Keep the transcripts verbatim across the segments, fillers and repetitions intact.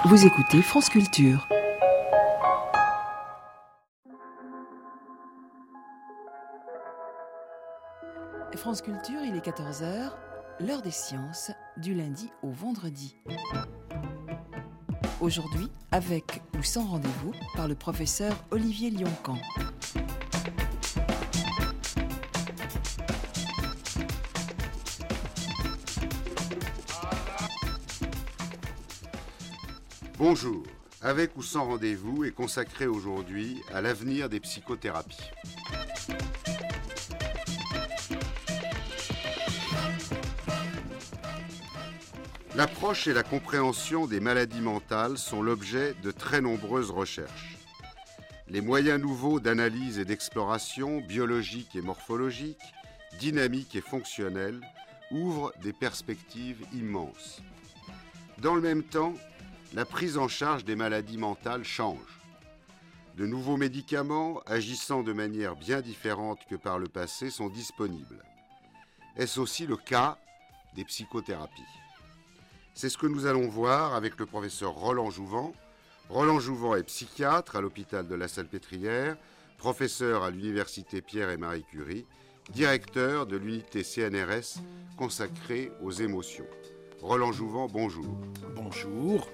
Vous écoutez France Culture. France Culture, il est quatorze heures, l'heure des sciences, du lundi au vendredi. Aujourd'hui, avec ou sans rendez-vous, par le professeur Olivier Lioncan. Bonjour, avec ou sans rendez-vous est consacré aujourd'hui à l'avenir des psychothérapies. L'approche et la compréhension des maladies mentales sont l'objet de très nombreuses recherches. Les moyens nouveaux d'analyse et d'exploration biologiques et morphologiques, dynamiques et fonctionnelles, ouvrent des perspectives immenses. Dans le même temps, la prise en charge des maladies mentales change. De nouveaux médicaments, agissant de manière bien différente que par le passé, sont disponibles. Est-ce aussi le cas des psychothérapies ? C'est ce que nous allons voir avec le professeur Roland Jouvent. Roland Jouvent est psychiatre à l'hôpital de La Salpêtrière, professeur à l'université Pierre et Marie Curie, directeur de l'unité C N R S consacrée aux émotions. Roland Jouvent, bonjour. Bonjour.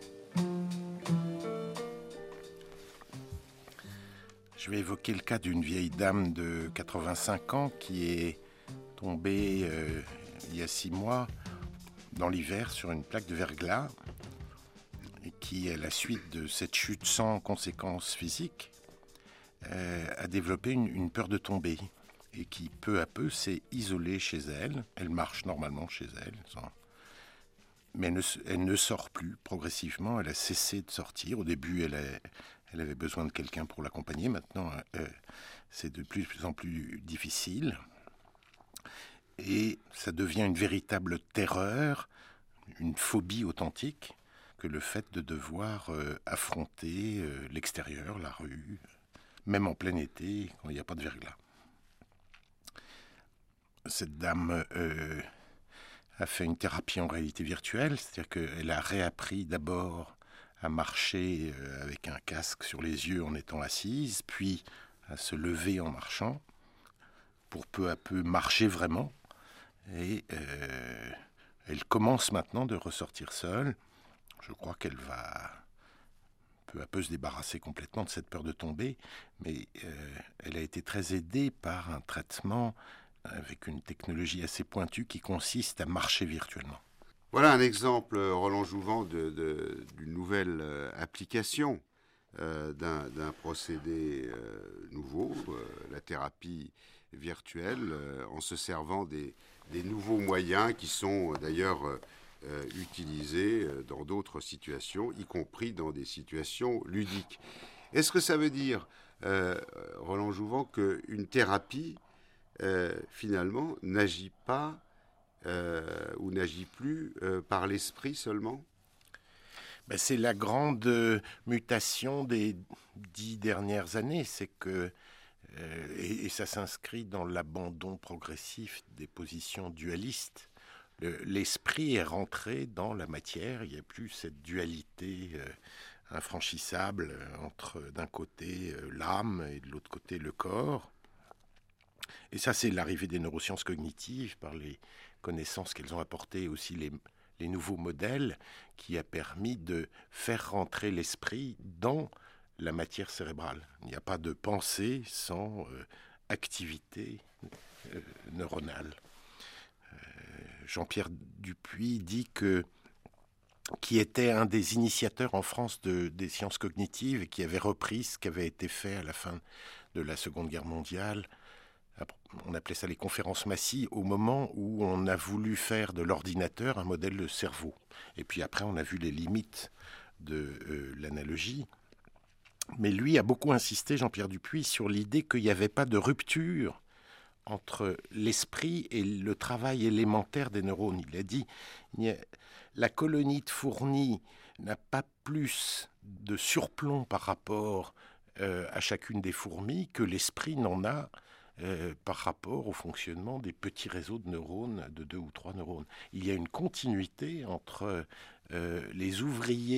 Je vais évoquer le cas d'une vieille dame de quatre-vingt-cinq ans qui est tombée euh, il y a six mois dans l'hiver sur une plaque de verglas et qui, à la suite de cette chute sans conséquences physiques, euh, a développé une, une peur de tomber et qui, peu à peu, s'est isolée chez elle. Elle marche normalement chez elle, sans... mais elle ne, elle ne sort plus progressivement. Elle a cessé de sortir. Au début, elle, a, elle avait besoin de quelqu'un pour l'accompagner. Maintenant, euh, c'est de plus en plus difficile. Et ça devient une véritable terreur, une phobie authentique, que le fait de devoir euh, affronter euh, l'extérieur, la rue, même en plein été, quand il n'y a pas de verglas. Cette dame euh, a fait une thérapie en réalité virtuelle, c'est-à-dire qu'elle a réappris d'abord à marcher euh, avec un casque sur les yeux en étant assise, puis à se lever en marchant, pour peu à peu marcher vraiment. Et euh, elle commence maintenant de ressortir seule. Je crois qu'elle va peu à peu se débarrasser complètement de cette peur de tomber, mais euh, elle a été très aidée par un traitement avec une technologie assez pointue qui consiste à marcher virtuellement. Voilà un exemple, Roland Jouvent, de, de, d'une nouvelle euh, application euh, d'un, d'un procédé euh, nouveau, euh, la thérapie virtuelle, euh, en se servant des, des nouveaux moyens qui sont d'ailleurs euh, utilisés dans d'autres situations, y compris dans des situations ludiques. Est-ce que ça veut dire, euh, Roland Jouvent, qu'une thérapie, euh, finalement, n'agit pas euh, ou n'agit plus euh, par l'esprit seulement ? Ben, c'est la grande euh, mutation des dix dernières années, c'est que Euh, et, et ça s'inscrit dans l'abandon progressif des positions dualistes. Le, l'esprit est rentré dans la matière, il n'y a plus cette dualité euh, infranchissable entre d'un côté euh, l'âme et de l'autre côté le corps. Et ça, c'est l'arrivée des neurosciences cognitives par les connaissances qu'elles ont apportées, aussi les, les nouveaux modèles, qui a permis de faire rentrer l'esprit dans la matière cérébrale. Il n'y a pas de pensée sans euh, activité euh, neuronale. Euh, Jean-Pierre Dupuis dit que, qui était un des initiateurs en France de, des sciences cognitives et qui avait repris ce qui avait été fait à la fin de la Seconde Guerre mondiale. On appelait ça les conférences Massy, au moment où on a voulu faire de l'ordinateur un modèle de cerveau. Et puis après, on a vu les limites de euh, l'analogie. Mais lui a beaucoup insisté, Jean-Pierre Dupuis, sur l'idée qu'il n'y avait pas de rupture entre l'esprit et le travail élémentaire des neurones. Il a dit que la colonie de fourmis n'a pas plus de surplomb par rapport euh, à chacune des fourmis que l'esprit n'en a euh, par rapport au fonctionnement des petits réseaux de neurones, de deux ou trois neurones. Il y a une continuité entre euh, les ouvriers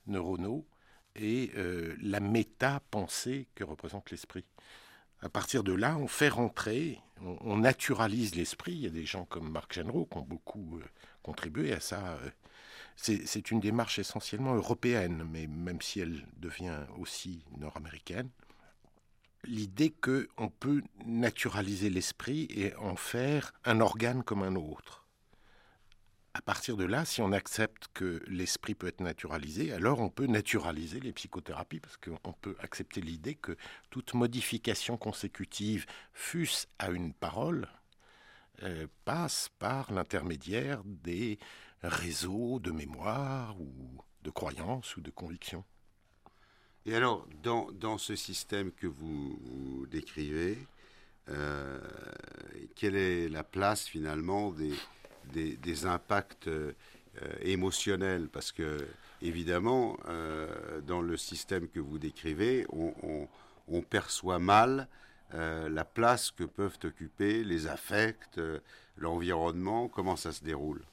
neuronaux et euh, la méta-pensée que représente l'esprit. À partir de là, on fait rentrer, on, on naturalise l'esprit. Il y a des gens comme Marc Jeanneret qui ont beaucoup euh, contribué à ça. C'est, c'est une démarche essentiellement européenne, mais même si elle devient aussi nord-américaine. L'idée qu'on peut naturaliser l'esprit et en faire un organe comme un autre. À partir de là, si on accepte que l'esprit peut être naturalisé, alors on peut naturaliser les psychothérapies, parce qu'on peut accepter l'idée que toute modification consécutive, fût-ce à une parole, euh, passe par l'intermédiaire des réseaux de mémoire ou de croyances ou de convictions. Et alors, dans, dans ce système que vous, vous décrivez, euh, quelle est la place finalement des... Des, des impacts euh, émotionnels, parce que évidemment euh, dans le système que vous décrivez on, on, on perçoit mal euh, la place que peuvent occuper les affects, euh, l'environnement, comment ça se déroule.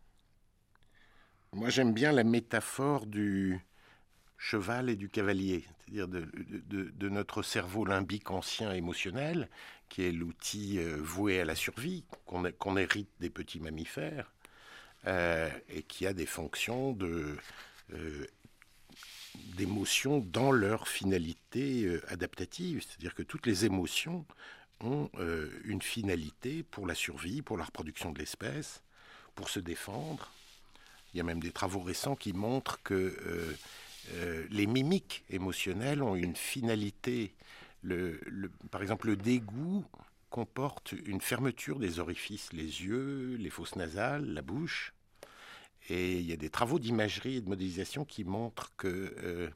Moi j'aime bien la métaphore du cheval et du cavalier, c'est-à-dire de, de, de, de notre cerveau limbique ancien émotionnel, qui est l'outil euh, voué à la survie, qu'on, a, qu'on hérite des petits mammifères, euh, et qui a des fonctions de, euh, d'émotions dans leur finalité euh, adaptative. C'est-à-dire que toutes les émotions ont euh, une finalité pour la survie, pour la reproduction de l'espèce, pour se défendre. Il y a même des travaux récents qui montrent que euh, euh, les mimiques émotionnelles ont une finalité. Le, le, par exemple, le dégoût comporte une fermeture des orifices, les yeux, les fosses nasales, la bouche. Et il y a des travaux d'imagerie et de modélisation qui montrent que euh,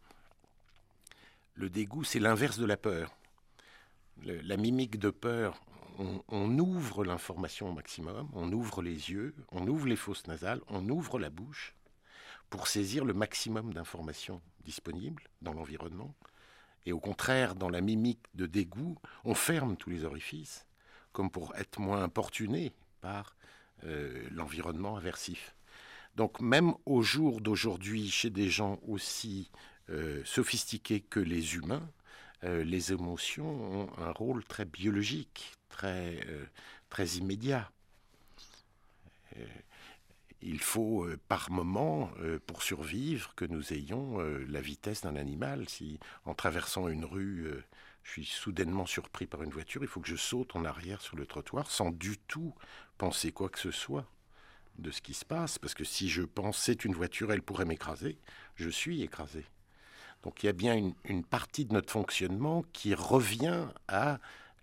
le dégoût, c'est l'inverse de la peur. Le, la mimique de peur, on, on ouvre l'information au maximum, on ouvre les yeux, on ouvre les fosses nasales, on ouvre la bouche pour saisir le maximum d'informations disponibles dans l'environnement. Et au contraire, dans la mimique de dégoût, on ferme tous les orifices, comme pour être moins importuné par euh, l'environnement aversif. Donc même au jour d'aujourd'hui, chez des gens aussi euh, sophistiqués que les humains, euh, les émotions ont un rôle très biologique, très, euh, très immédiat. Euh, il faut euh, par moment, euh, pour survivre, que nous ayons euh, la vitesse d'un animal. Si en traversant une rue, euh, je suis soudainement surpris par une voiture, il faut que je saute en arrière sur le trottoir sans du tout penser quoi que ce soit de ce qui se passe, parce que si je pense c'est une voiture, elle pourrait m'écraser, je suis écrasé. Donc il y a bien une, une partie de notre fonctionnement qui revient à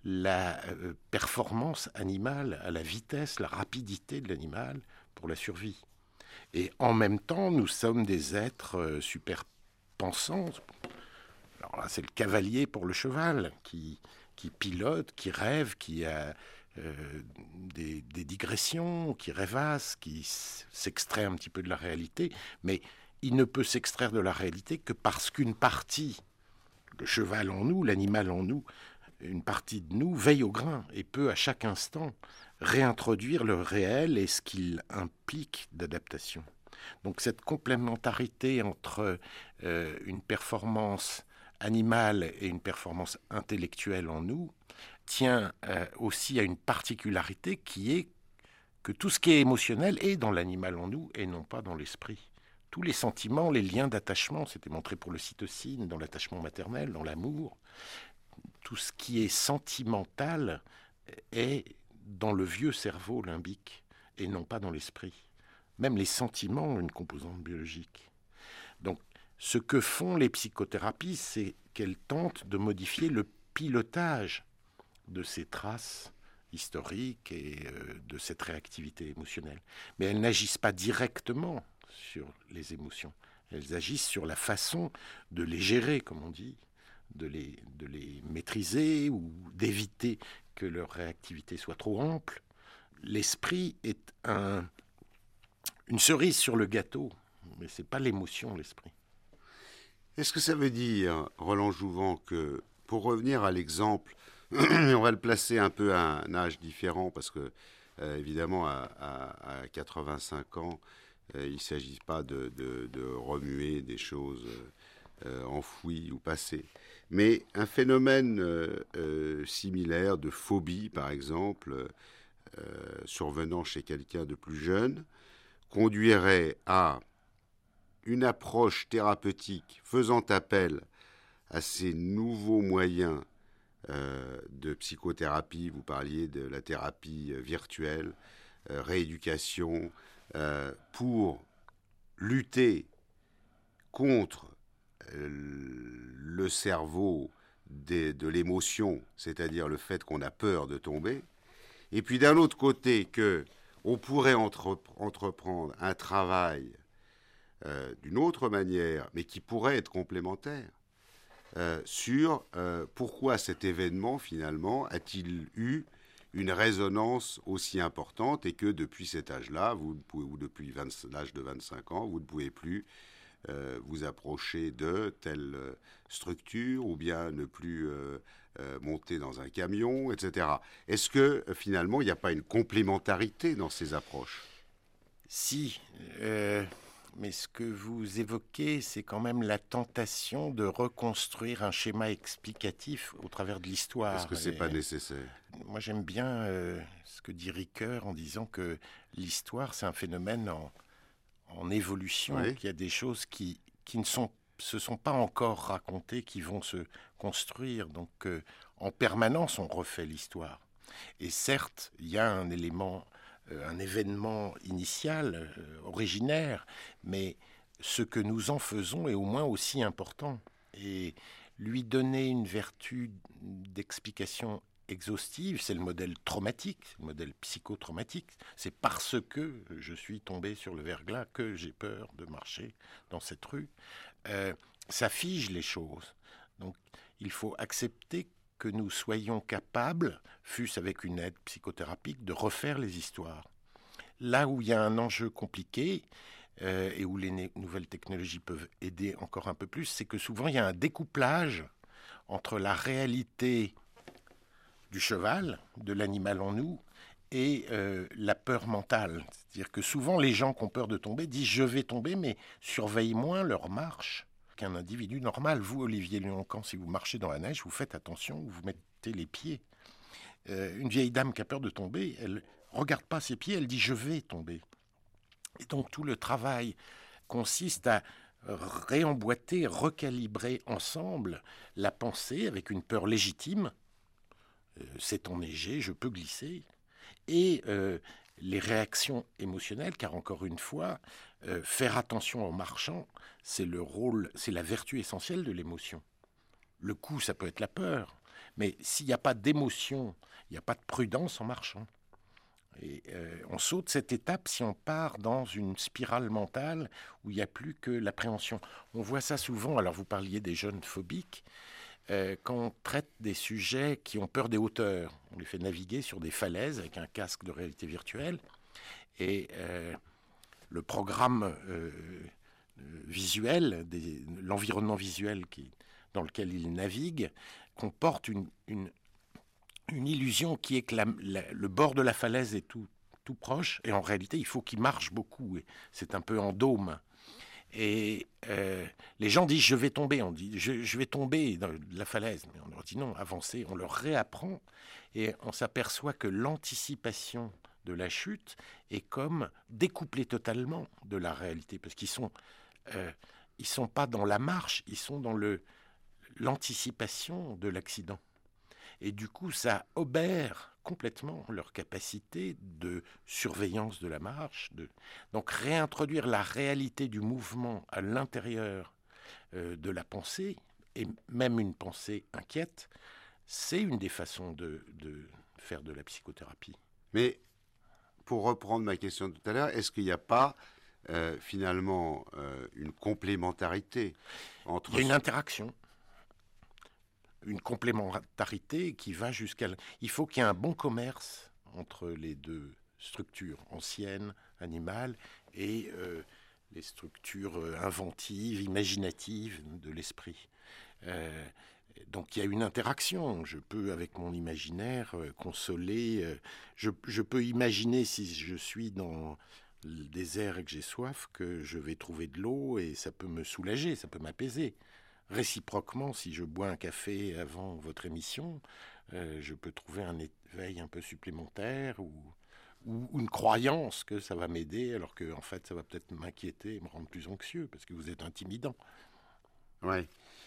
la euh, performance animale, à la vitesse, la rapidité de l'animal pour la survie. Et en même temps, nous sommes des êtres euh, super pensants. Alors là, c'est le cavalier pour le cheval, qui, qui pilote, qui rêve, qui a Euh, des, des digressions, qui rêvassent, qui s'extrait un petit peu de la réalité, mais il ne peut s'extraire de la réalité que parce qu'une partie, le cheval en nous, l'animal en nous, une partie de nous veille au grain et peut à chaque instant réintroduire le réel et ce qu'il implique d'adaptation. Donc cette complémentarité entre euh, une performance animale et une performance intellectuelle en nous tient euh, aussi à une particularité qui est que tout ce qui est émotionnel est dans l'animal en nous et non pas dans l'esprit. Tous les sentiments, les liens d'attachement, c'était montré pour l'ocytocine, dans l'attachement maternel, dans l'amour, tout ce qui est sentimental est dans le vieux cerveau limbique et non pas dans l'esprit. Même les sentiments ont une composante biologique. Donc, ce que font les psychothérapies, c'est qu'elles tentent de modifier le pilotage de ces traces historiques et euh, de cette réactivité émotionnelle. Mais elles n'agissent pas directement sur les émotions. Elles agissent sur la façon de les gérer, comme on dit, de les, de les maîtriser ou d'éviter que leur réactivité soit trop ample. L'esprit est un, une cerise sur le gâteau, mais ce n'est pas l'émotion, l'esprit. Est-ce que ça veut dire, Roland Jouvent, que pour revenir à l'exemple, on va le placer un peu à un âge différent, parce que, euh, évidemment, à, à, à quatre-vingt-cinq ans, Euh, il ne s'agit pas de, de, de remuer des choses euh, enfouies ou passées. Mais un phénomène euh, euh, similaire de phobie, par exemple, euh, survenant chez quelqu'un de plus jeune, conduirait à une approche thérapeutique faisant appel à ces nouveaux moyens euh, de psychothérapie. Vous parliez de la thérapie virtuelle, euh, rééducation, euh, pour lutter contre euh, le cerveau des, de l'émotion, c'est-à-dire le fait qu'on a peur de tomber, et puis d'un autre côté que on pourrait entre, entreprendre un travail euh, d'une autre manière, mais qui pourrait être complémentaire, euh, sur euh, pourquoi cet événement, finalement, a-t-il eu une résonance aussi importante et que depuis cet âge-là, vous ne pouvez, ou depuis l'âge de vingt-cinq ans, vous ne pouvez plus euh, vous approcher de telle structure ou bien ne plus euh, euh, monter dans un camion, et cetera. Est-ce que euh, finalement, il n'y a pas une complémentarité dans ces approches ? Si, euh, mais ce que vous évoquez, c'est quand même la tentation de reconstruire un schéma explicatif au travers de l'histoire. Est-ce que ce n'est pas nécessaire ? Moi, j'aime bien euh, ce que dit Ricoeur en disant que l'histoire, c'est un phénomène en, en évolution, oui. qu'il y a des choses qui, qui ne sont, se sont pas encore racontées, qui vont se construire. Donc, euh, en permanence, on refait l'histoire. Et certes, il y a un élément... un événement initial, euh, originaire, mais ce que nous en faisons est au moins aussi important. Et lui donner une vertu d'explication exhaustive, c'est le modèle traumatique, le modèle psychotraumatique. C'est parce que je suis tombé sur le verglas que j'ai peur de marcher dans cette rue. Euh, ça fige les choses. Donc, il faut accepter que nous soyons capables, fût-ce avec une aide psychothérapique, de refaire les histoires. Là où il y a un enjeu compliqué, euh, et où les né- nouvelles technologies peuvent aider encore un peu plus, c'est que souvent il y a un découplage entre la réalité du cheval, de l'animal en nous, et euh, la peur mentale. C'est-à-dire que souvent les gens qui ont peur de tomber disent « je vais tomber », mais surveillent moins leur marche qu'un individu normal. Vous, Olivier Léoncan, si vous marchez dans la neige, vous faites attention, vous mettez les pieds. Euh, une vieille dame qui a peur de tomber, elle ne regarde pas ses pieds, elle dit « je vais tomber ». Et donc tout le travail consiste à réemboîter, recalibrer ensemble la pensée avec une peur légitime. Euh, c'est enneigé, je peux glisser. Et euh, les réactions émotionnelles, car encore une fois, euh, faire attention en marchant, c'est le rôle, c'est la vertu essentielle de l'émotion. Le coup, ça peut être la peur, mais s'il n'y a pas d'émotion, il n'y a pas de prudence en marchant. Et euh, on saute cette étape si on part dans une spirale mentale où il n'y a plus que l'appréhension. On voit ça souvent, alors vous parliez des jeunes phobiques, euh, quand on traite des sujets qui ont peur des hauteurs. On les fait naviguer sur des falaises avec un casque de réalité virtuelle. Et euh, le programme euh, visuel, des, l'environnement visuel qui, dans lequel ils naviguent, comporte une... une une illusion qui est que la, la, le bord de la falaise est tout, tout proche, et en réalité, il faut qu'il marche beaucoup. Et c'est un peu en dôme. Et euh, les gens disent « je vais tomber », on dit je, « je vais tomber dans la falaise ». Mais on leur dit non, avancez, on leur réapprend, et on s'aperçoit que l'anticipation de la chute est comme découplée totalement de la réalité, parce qu'ils sont, euh, ils sont pas dans la marche, ils sont dans le, l'anticipation de l'accident. Et du coup, ça obère complètement leur capacité de surveillance de la marche. De... Donc, réintroduire la réalité du mouvement à l'intérieur euh, de la pensée, et même une pensée inquiète, c'est une des façons de, de faire de la psychothérapie. Mais, pour reprendre ma question de tout à l'heure, est-ce qu'il n'y a pas euh, finalement euh, une complémentarité entre... Il y a une interaction. Une complémentarité qui va jusqu'à... Il faut qu'il y ait un bon commerce entre les deux structures, anciennes, animales, et euh, les structures inventives, imaginatives de l'esprit. Euh, donc il y a une interaction. Je peux, avec mon imaginaire, euh, consoler... Euh, je, je peux imaginer, si je suis dans... le désert et que j'ai soif que je vais trouver de l'eau et ça peut me soulager, ça peut m'apaiser. Réciproquement, si je bois un café avant votre émission, euh, je peux trouver un éveil un peu supplémentaire ou, ou une croyance que ça va m'aider, alors que en fait, ça va peut-être m'inquiéter et me rendre plus anxieux parce que vous êtes intimidant. Ouais.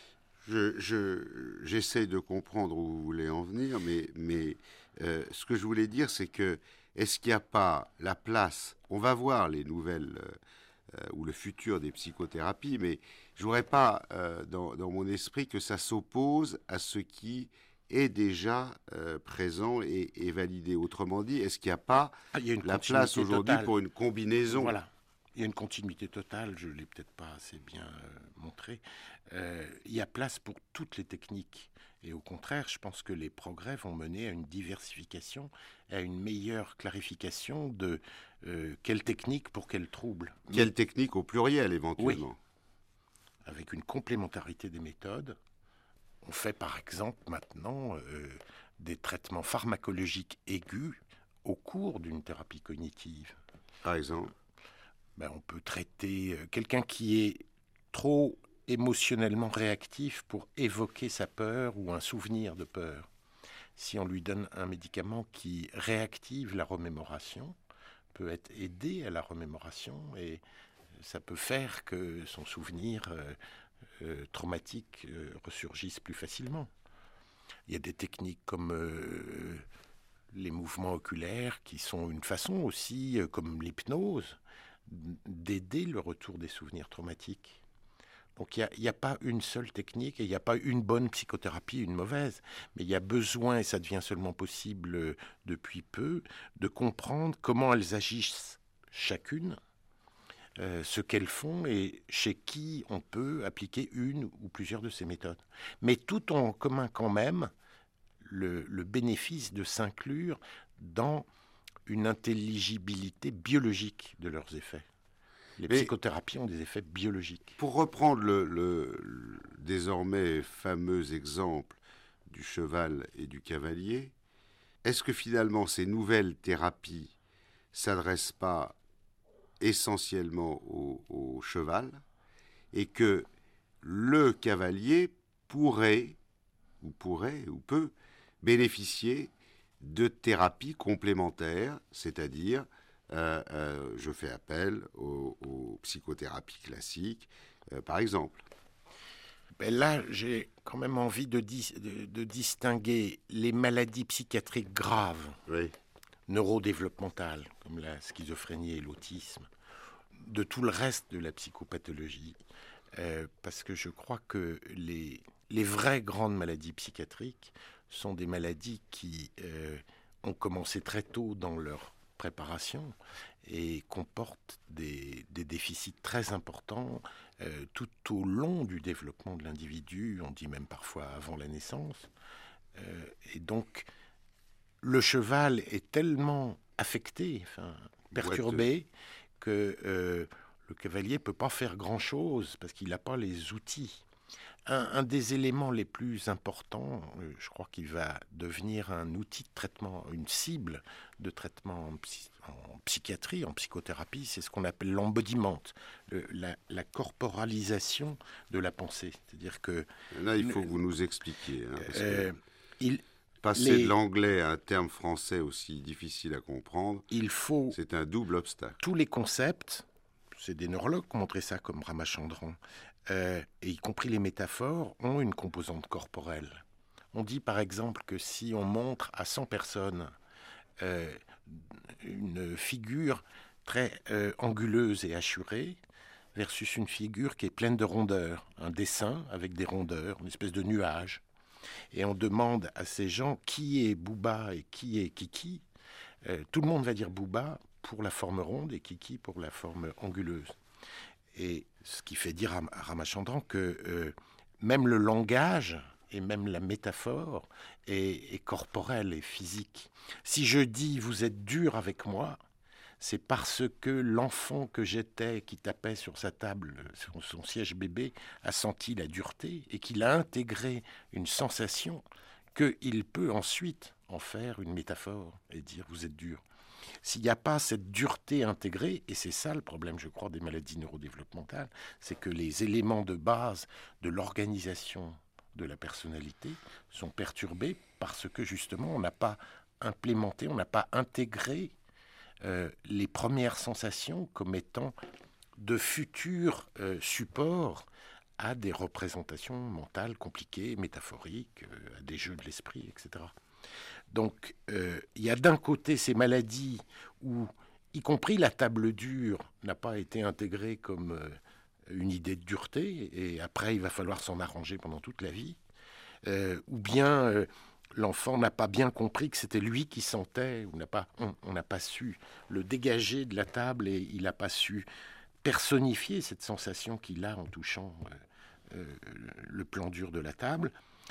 Je, je, j'essaie de comprendre où vous voulez en venir, mais, mais euh, ce que je voulais dire, c'est que est-ce qu'il n'y a pas la place, on va voir les nouvelles euh, ou le futur des psychothérapies, mais je ne voudrais pas euh, dans, dans mon esprit que ça s'oppose à ce qui est déjà euh, présent et, et validé. Autrement dit, est-ce qu'il n'y a pas ah, il y a une la place aujourd'hui totale. pour une combinaison? Voilà. Il y a une continuité totale, je ne l'ai peut-être pas assez bien euh, montré. Euh, il y a place pour toutes les techniques. Et au contraire, je pense que les progrès vont mener à une diversification, à une meilleure clarification de euh, quelle technique pour quel trouble. Quelle Mais, technique au pluriel, éventuellement. Oui, avec une complémentarité des méthodes. On fait par exemple maintenant euh, des traitements pharmacologiques aigus au cours d'une thérapie cognitive. Par exemple Ben, on peut traiter euh, quelqu'un qui est trop émotionnellement réactif pour évoquer sa peur ou un souvenir de peur. Si on lui donne un médicament qui réactive la remémoration, peut être aidé à la remémoration et ça peut faire que son souvenir euh, euh, traumatique euh, ressurgisse plus facilement. Il y a des techniques comme euh, les mouvements oculaires qui sont une façon aussi, euh, comme l'hypnose, d'aider le retour des souvenirs traumatiques. Donc il n'y a, a pas une seule technique et il n'y a pas une bonne psychothérapie, une mauvaise, mais il y a besoin, et ça devient seulement possible depuis peu, de comprendre comment elles agissent chacune, euh, ce qu'elles font et chez qui on peut appliquer une ou plusieurs de ces méthodes. Mais tout en commun quand même le, le bénéfice de s'inclure dans une intelligibilité biologique de leurs effets. Les Mais psychothérapies ont des effets biologiques. Pour reprendre le, le, le désormais fameux exemple du cheval et du cavalier, est-ce que finalement ces nouvelles thérapies ne s'adressent pas essentiellement au, au cheval et que le cavalier pourrait, ou pourrait, ou peut, bénéficier de thérapies complémentaires, c'est-à-dire, euh, euh, je fais appel aux, aux psychothérapies classiques, euh, par exemple. Ben là, j'ai quand même envie de, dis- de, de distinguer les maladies psychiatriques graves, oui. neurodéveloppementales, comme la schizophrénie et l'autisme, de tout le reste de la psychopathologie, euh, parce que je crois que les, les vraies grandes maladies psychiatriques sont des maladies qui euh, ont commencé très tôt dans leur préparation et comportent des, des déficits très importants euh, tout au long du développement de l'individu, on dit même parfois avant la naissance. Euh, et donc, le cheval est tellement affecté, enfin, perturbé, que euh, le cavalier ne peut pas faire grand-chose parce qu'il n'a pas les outils. Un, un des éléments les plus importants, euh, je crois qu'il va devenir un outil de traitement, une cible de traitement en, psy, en psychiatrie, en psychothérapie, c'est ce qu'on appelle l'embodiment, le, la, la corporalisation de la pensée. C'est-à-dire que... Là, il faut le, que vous nous expliquiez. Hein, parce euh, que il, passer les, de l'anglais à un terme français aussi difficile à comprendre, il faut, c'est un double obstacle. Tous les concepts, c'est des neurologues qui ont montré ça comme Ramachandran, Euh, et y compris les métaphores, ont une composante corporelle. On dit par exemple que si on montre à cent personnes euh, une figure très euh, anguleuse et hachurée versus une figure qui est pleine de rondeurs, un dessin avec des rondeurs, une espèce de nuage, et on demande à ces gens qui est Booba et qui est Kiki, euh, tout le monde va dire Booba pour la forme ronde et Kiki pour la forme anguleuse. Et ce qui fait dire à Ramachandran que euh, même le langage et même la métaphore est, est corporelle et physique. Si je dis « vous êtes dur avec moi », c'est parce que l'enfant que j'étais, qui tapait sur sa table, sur son siège bébé, a senti la dureté et qu'il a intégré une sensation qu'il peut ensuite en faire une métaphore et dire « vous êtes dur ». s'il n'y a pas cette dureté intégrée, et c'est ça le problème, je crois, des maladies neurodéveloppementales, c'est que les éléments de base de l'organisation de la personnalité sont perturbés parce que justement on n'a pas implémenté, on n'a pas intégré euh, les premières sensations comme étant de futurs euh, supports à des représentations mentales compliquées, métaphoriques, euh, à des jeux de l'esprit, et cetera. Donc, euh, il y a d'un côté ces maladies où, y compris la table dure, n'a pas été intégrée comme euh, une idée de dureté, et après, il va falloir s'en arranger pendant toute la vie, euh, ou bien euh, l'enfant n'a pas bien compris que c'était lui qui sentait, ou n'a pas, on n'a pas su le dégager de la table, et il n'a pas su personnifier cette sensation qu'il a en touchant euh, euh, le plan dur de la table.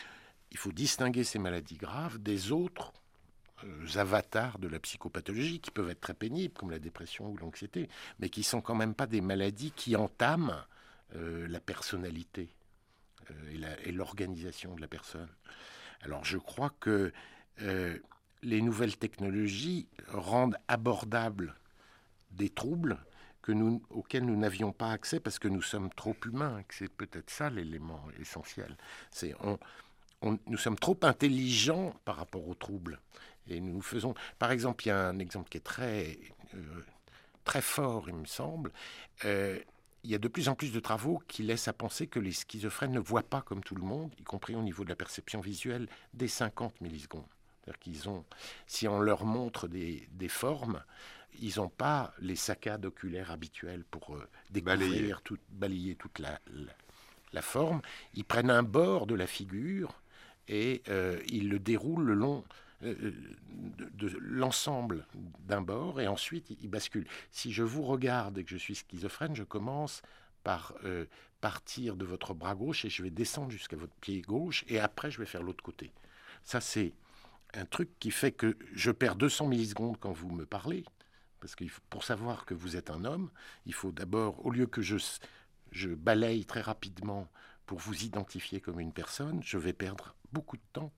Il faut distinguer ces maladies graves des autres euh, avatars de la psychopathologie qui peuvent être très pénibles, comme la dépression ou l'anxiété, mais qui ne sont quand même pas des maladies qui entament euh, la personnalité euh, et, la, et l'organisation de la personne. Alors je crois que euh, les nouvelles technologies rendent abordables des troubles que nous, auxquels nous n'avions pas accès parce que nous sommes trop humains. C'est peut-être ça l'élément essentiel. C'est on, on, nous sommes trop intelligents par rapport aux troubles. Et nous faisons... Par exemple, il y a un exemple qui est très, euh, très fort, il me semble. Euh, il y a de plus en plus de travaux qui laissent à penser que les schizophrènes ne voient pas comme tout le monde, y compris au niveau de la perception visuelle, dès cinquante millisecondes. C'est-à-dire qu'ils ont, si on leur montre des, des formes, ils n'ont pas les saccades oculaires habituelles pour euh, découvrir, balayer. Tout, balayer toute la, la, la forme. Ils prennent un bord de la figure et euh, ils le déroulent le long euh, de, de l'ensemble d'un bord et ensuite ils basculent. Si je vous regarde et que je suis schizophrène, je commence par euh, partir de votre bras gauche et je vais descendre jusqu'à votre pied gauche et après je vais faire l'autre côté. Ça, c'est un truc qui fait que je perds deux cents millisecondes quand vous me parlez. Parce que pour savoir que vous êtes un homme, il faut d'abord, au lieu que je, je balaye très rapidement pour vous identifier comme une personne, je vais perdre beaucoup de temps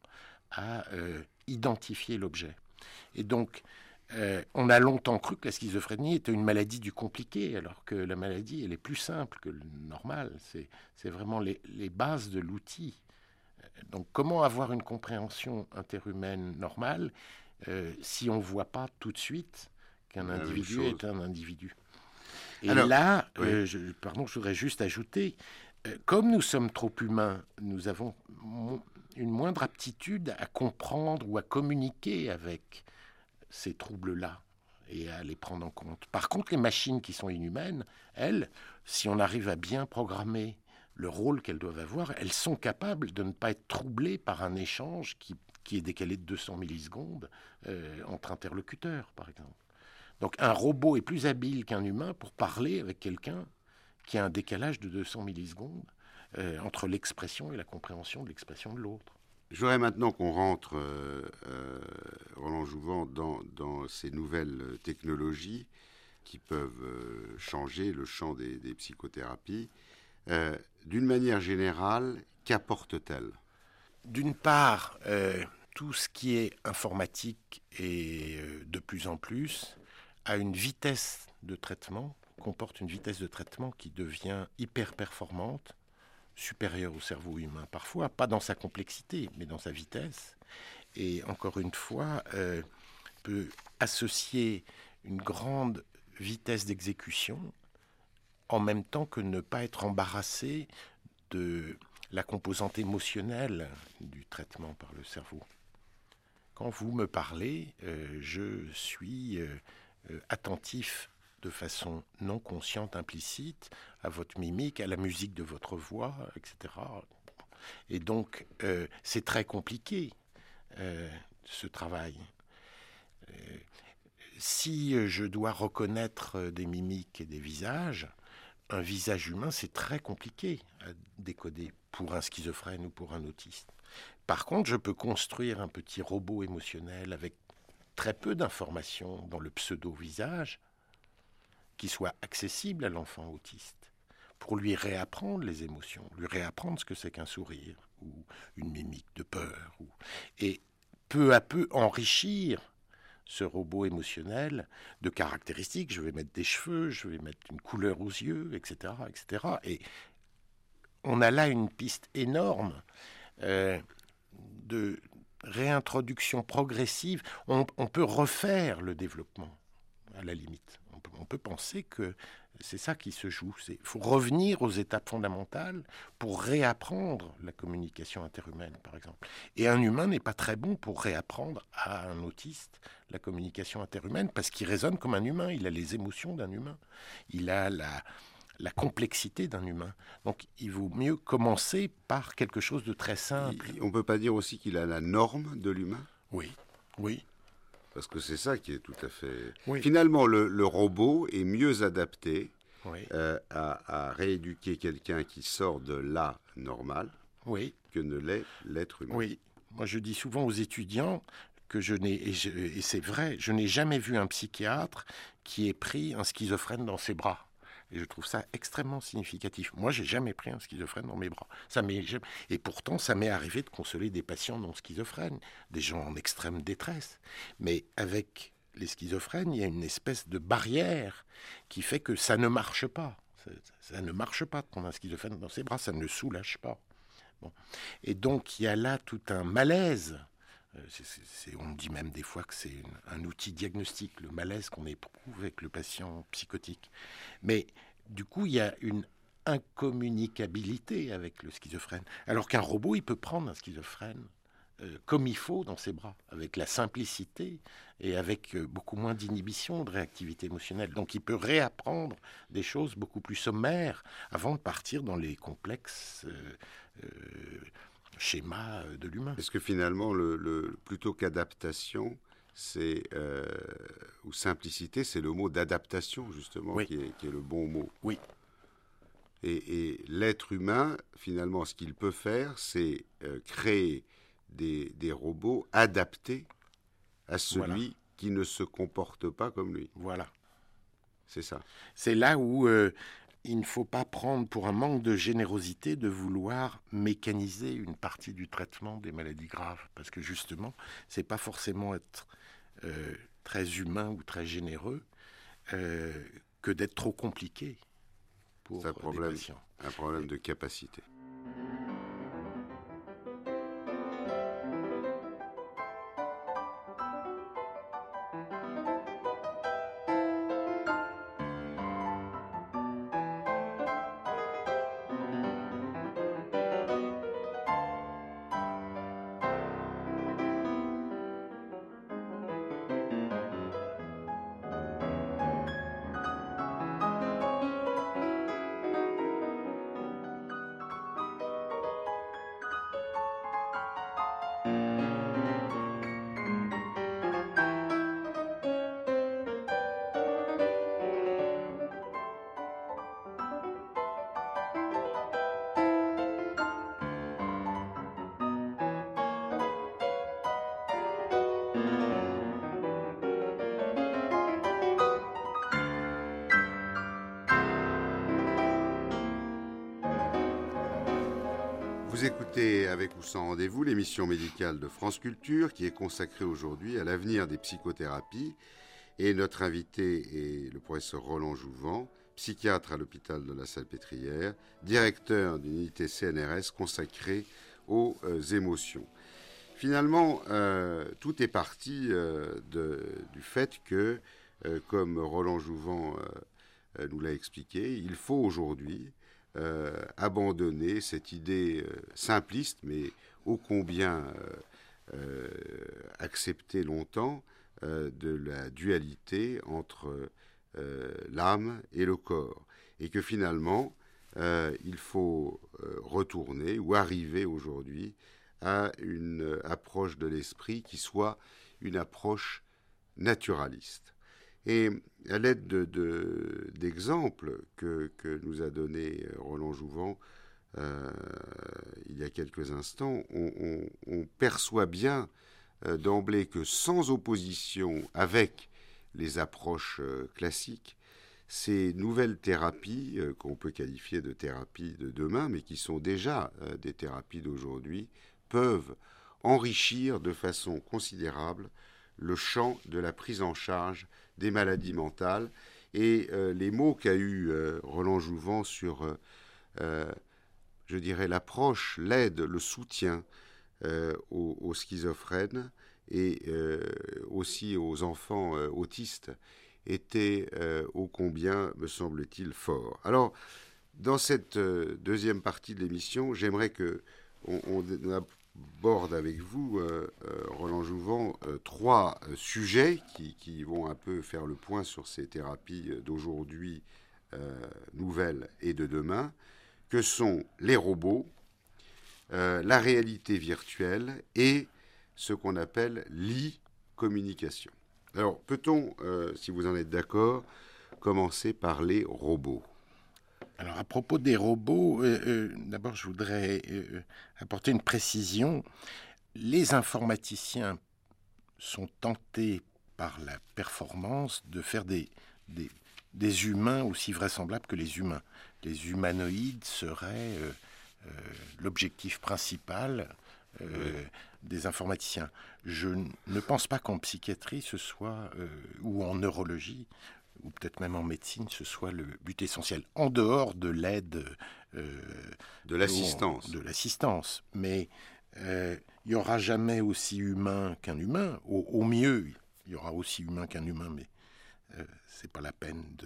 à euh, identifier l'objet. Et donc, euh, on a longtemps cru que la schizophrénie était une maladie du compliqué, alors que la maladie, elle est plus simple que le normal. C'est, c'est vraiment les, les bases de l'outil. Donc, comment avoir une compréhension interhumaine normale euh, si on ne voit pas tout de suite qu'un individu est un individu. Et alors, là, oui. euh, je, pardon, je voudrais juste ajouter, euh, comme nous sommes trop humains, nous avons mo- une moindre aptitude à comprendre ou à communiquer avec ces troubles-là et à les prendre en compte. Par contre, les machines qui sont inhumaines, elles, si on arrive à bien programmer le rôle qu'elles doivent avoir, elles sont capables de ne pas être troublées par un échange qui, qui est décalé de deux cents millisecondes euh, entre interlocuteurs, par exemple. Donc un robot est plus habile qu'un humain pour parler avec quelqu'un qui a un décalage de deux cents millisecondes euh, entre l'expression et la compréhension de l'expression de l'autre. Je voudrais maintenant qu'on rentre, euh, euh, Roland Jouvent, dans, dans ces nouvelles technologies qui peuvent euh, changer le champ des, des psychothérapies. Euh, d'une manière générale, qu'apporte-t-elle ? D'une part, euh, tout ce qui est informatique et euh, de plus en plus a une vitesse de traitement, comporte une vitesse de traitement qui devient hyper performante, supérieure au cerveau humain parfois, pas dans sa complexité, mais dans sa vitesse. Et encore une fois, euh, peut associer une grande vitesse d'exécution en même temps que ne pas être embarrassé de la composante émotionnelle du traitement par le cerveau. Quand vous me parlez, euh, je suis euh, euh, attentif de façon non consciente, implicite, à votre mimique, à la musique de votre voix, et cetera. Et donc, euh, c'est très compliqué, euh, ce travail. Euh, si je dois reconnaître des mimiques et des visages, un visage humain, c'est très compliqué à décoder pour un schizophrène ou pour un autiste. Par contre, je peux construire un petit robot émotionnel avec très peu d'informations dans le pseudo-visage qui soit accessible à l'enfant autiste pour lui réapprendre les émotions, lui réapprendre ce que c'est qu'un sourire ou une mimique de peur. Ou... Et peu à peu enrichir ce robot émotionnel de caractéristiques. Je vais mettre des cheveux, je vais mettre une couleur aux yeux, et cetera, et cetera. Et on a là une piste énorme euh, de réintroduction progressive. On, on peut refaire le développement, à la limite. On peut, on peut penser que c'est ça qui se joue. Il faut revenir aux étapes fondamentales pour réapprendre la communication interhumaine, par exemple. Et un humain n'est pas très bon pour réapprendre à un autiste la communication interhumaine parce qu'il raisonne comme un humain. Il a les émotions d'un humain. Il a la, la complexité d'un humain. Donc, il vaut mieux commencer par quelque chose de très simple. On ne peut pas dire aussi qu'il a la norme de l'humain ? Oui, oui. Parce que c'est ça qui est tout à fait... Oui. Finalement, le, le robot est mieux adapté Oui. euh, à, à rééduquer quelqu'un qui sort de la normale Oui. que ne l'est l'être humain. Oui. Moi, je dis souvent aux étudiants que je n'ai, et, je, et c'est vrai, je n'ai jamais vu un psychiatre qui ait pris un schizophrène dans ses bras. Et je trouve ça extrêmement significatif. Moi, j'ai jamais pris un schizophrène dans mes bras. Ça m'est jamais... Et pourtant, ça m'est arrivé de consoler des patients non schizophrènes, des gens en extrême détresse. Mais avec les schizophrènes, il y a une espèce de barrière qui fait que ça ne marche pas. Ça, ça ne marche pas de prendre un schizophrène dans ses bras, ça ne soulage pas. Bon. Et donc, il y a là tout un malaise. C'est, c'est, c'est, on dit même des fois que c'est une, un outil diagnostique, le malaise qu'on éprouve avec le patient psychotique. Mais du coup, il y a une incommunicabilité avec le schizophrène. Alors qu'un robot, il peut prendre un schizophrène euh, comme il faut dans ses bras, avec la simplicité et avec euh, beaucoup moins d'inhibition, de réactivité émotionnelle. Donc il peut réapprendre des choses beaucoup plus sommaires avant de partir dans les complexes... Euh, euh, schéma de l'humain. Est-ce que finalement, le, le, plutôt qu'adaptation, c'est, euh, ou simplicité, c'est le mot d'adaptation, justement, oui. qui, est, qui est le bon mot. Oui. Et, et l'être humain, finalement, ce qu'il peut faire, c'est euh, créer des, des robots adaptés à celui voilà. qui ne se comporte pas comme lui. Voilà. C'est ça. C'est là où... Euh, il ne faut pas prendre pour un manque de générosité de vouloir mécaniser une partie du traitement des maladies graves. Parce que justement, ce n'est pas forcément être euh, très humain ou très généreux euh, que d'être trop compliqué pour c'est un problème, des patients. Un problème de capacité. Vous écoutez Avec ou sans rendez-vous l'émission médicale de France Culture qui est consacrée aujourd'hui à l'avenir des psychothérapies. Et notre invité est le professeur Roland Jouvent, psychiatre à l'hôpital de la Salpêtrière, directeur d'une unité C N R S consacrée aux euh, émotions. Finalement, euh, tout est parti euh, de, du fait que, euh, comme Roland Jouvent euh, nous l'a expliqué, il faut aujourd'hui Euh, abandonner cette idée euh, simpliste, mais ô combien euh, euh, acceptée longtemps, euh, de la dualité entre euh, l'âme et le corps. Et que finalement, euh, il faut euh, retourner ou arriver aujourd'hui à une approche de l'esprit qui soit une approche naturaliste. Et à l'aide de, de, d'exemples que, que nous a donné Roland Jouvent euh, il y a quelques instants, on, on, on perçoit bien euh, d'emblée que sans opposition avec les approches euh, classiques, ces nouvelles thérapies, euh, qu'on peut qualifier de thérapies de demain, mais qui sont déjà euh, des thérapies d'aujourd'hui, peuvent enrichir de façon considérable le champ de la prise en charge des maladies mentales. Et euh, les mots qu'a eu euh, Roland Jouvent sur, euh, euh, je dirais, l'approche, l'aide, le soutien euh, aux, aux schizophrènes et euh, aussi aux enfants euh, autistes étaient euh, ô combien, me semble-t-il, forts. Alors, dans cette euh, deuxième partie de l'émission, j'aimerais que on, on aborde avec vous, euh, euh, Roland Jouvent, euh, trois euh, sujets qui, qui vont un peu faire le point sur ces thérapies d'aujourd'hui, euh, nouvelles et de demain, que sont les robots, euh, la réalité virtuelle et ce qu'on appelle l'e-communication. Alors, peut-on, euh, si vous en êtes d'accord, commencer par les robots ? Alors, à propos des robots, euh, euh, d'abord, je voudrais euh, apporter une précision. Les informaticiens sont tentés par la performance de faire des, des, des humains aussi vraisemblables que les humains. Les humanoïdes seraient euh, euh, l'objectif principal euh, oui. des informaticiens. Je ne pense pas qu'en psychiatrie, ce soit, euh, ou en neurologie, ou peut-être même en médecine, ce soit le but essentiel, en dehors de l'aide... Euh, de l'assistance. De l'assistance. Mais euh, il n'y aura jamais aussi humain qu'un humain. Au, au mieux, il y aura aussi humain qu'un humain, mais euh, ce n'est pas la peine de,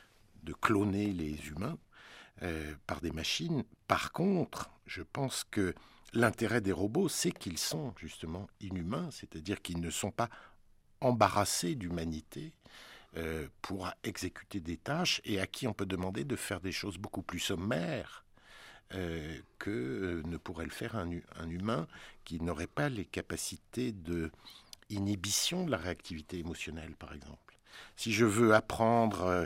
de cloner les humains euh, par des machines. Par contre, je pense que l'intérêt des robots, c'est qu'ils sont justement inhumains, c'est-à-dire qu'ils ne sont pas embarrassés d'humanité, Euh, pour exécuter des tâches et à qui on peut demander de faire des choses beaucoup plus sommaires euh, que euh, ne pourrait le faire un, un humain qui n'aurait pas les capacités de inhibition de la réactivité émotionnelle, par exemple. Si je veux apprendre euh,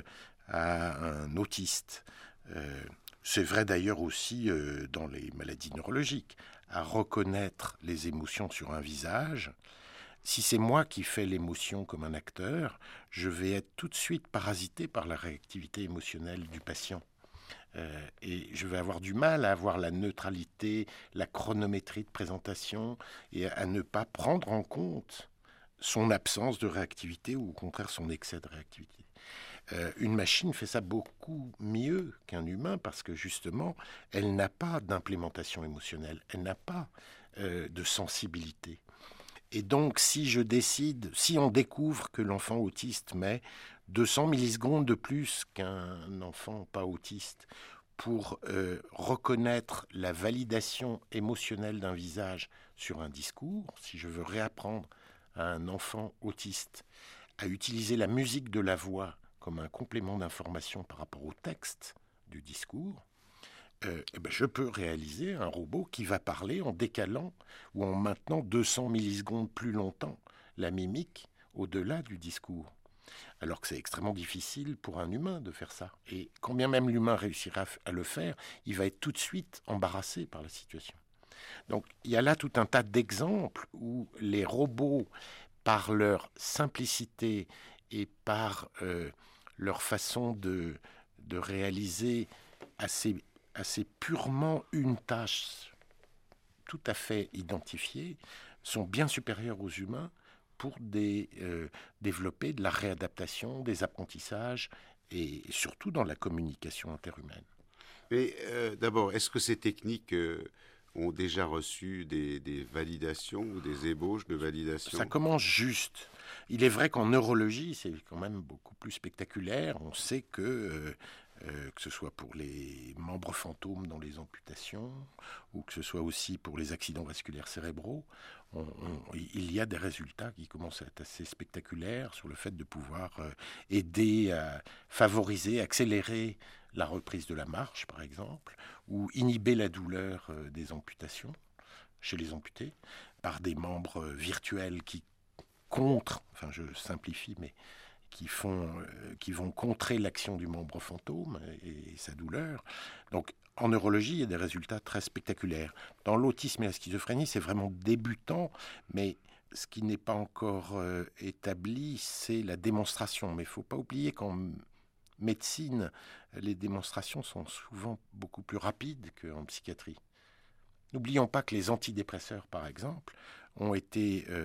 à un autiste, euh, c'est vrai d'ailleurs aussi euh, dans les maladies neurologiques, à reconnaître les émotions sur un visage. Si c'est moi qui fais l'émotion comme un acteur, je vais être tout de suite parasité par la réactivité émotionnelle du patient. Euh, et je vais avoir du mal à avoir la neutralité, la chronométrie de présentation et à ne pas prendre en compte son absence de réactivité ou au contraire son excès de réactivité. Euh, une machine fait ça beaucoup mieux qu'un humain parce que justement, elle n'a pas d'implémentation émotionnelle, elle n'a pas euh, de sensibilité. Et donc, si je décide, si on découvre que l'enfant autiste met deux cents millisecondes de plus qu'un enfant pas autiste pour euh, reconnaître la validation émotionnelle d'un visage sur un discours, si je veux réapprendre à un enfant autiste à utiliser la musique de la voix comme un complément d'information par rapport au texte du discours, Euh, eh ben, je peux réaliser un robot qui va parler en décalant ou en maintenant deux cents millisecondes plus longtemps la mimique au-delà du discours. Alors que c'est extrêmement difficile pour un humain de faire ça. Et quand bien même l'humain réussira à le faire, il va être tout de suite embarrassé par la situation. Donc il y a là tout un tas d'exemples où les robots, par leur simplicité et par euh, leur façon de, de réaliser assez assez purement une tâche tout à fait identifiée, sont bien supérieurs aux humains pour des, euh, développer de la réadaptation, des apprentissages et surtout dans la communication interhumaine. Mais euh, d'abord, est-ce que ces techniques euh, ont déjà reçu des, des validations ou des ébauches de validation ? Ça commence juste. Il est vrai qu'en neurologie, c'est quand même beaucoup plus spectaculaire. On sait que... Euh, Euh, que ce soit pour les membres fantômes dans les amputations ou que ce soit aussi pour les accidents vasculaires cérébraux, on, on, il y a des résultats qui commencent à être assez spectaculaires sur le fait de pouvoir euh, aider à favoriser, accélérer la reprise de la marche, par exemple, ou inhiber la douleur euh, des amputations chez les amputés par des membres euh, virtuels qui contrent, enfin je simplifie, mais qui, font, euh, qui vont contrer l'action du membre fantôme et, et sa douleur. Donc, en neurologie, il y a des résultats très spectaculaires. Dans l'autisme et la schizophrénie, c'est vraiment débutant, mais ce qui n'est pas encore euh, établi, c'est la démonstration. Mais il ne faut pas oublier qu'en médecine, les démonstrations sont souvent beaucoup plus rapides qu'en psychiatrie. N'oublions pas que les antidépresseurs, par exemple, ont été... Euh,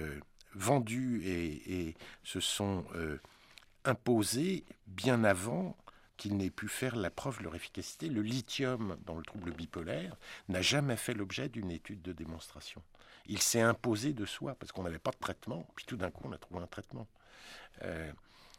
vendus et, et se sont euh, imposés bien avant qu'ils n'aient pu faire la preuve de leur efficacité. Le lithium, dans le trouble bipolaire, n'a jamais fait l'objet d'une étude de démonstration. Il s'est imposé de soi, parce qu'on n'avait pas de traitement, puis tout d'un coup, on a trouvé un traitement. Euh,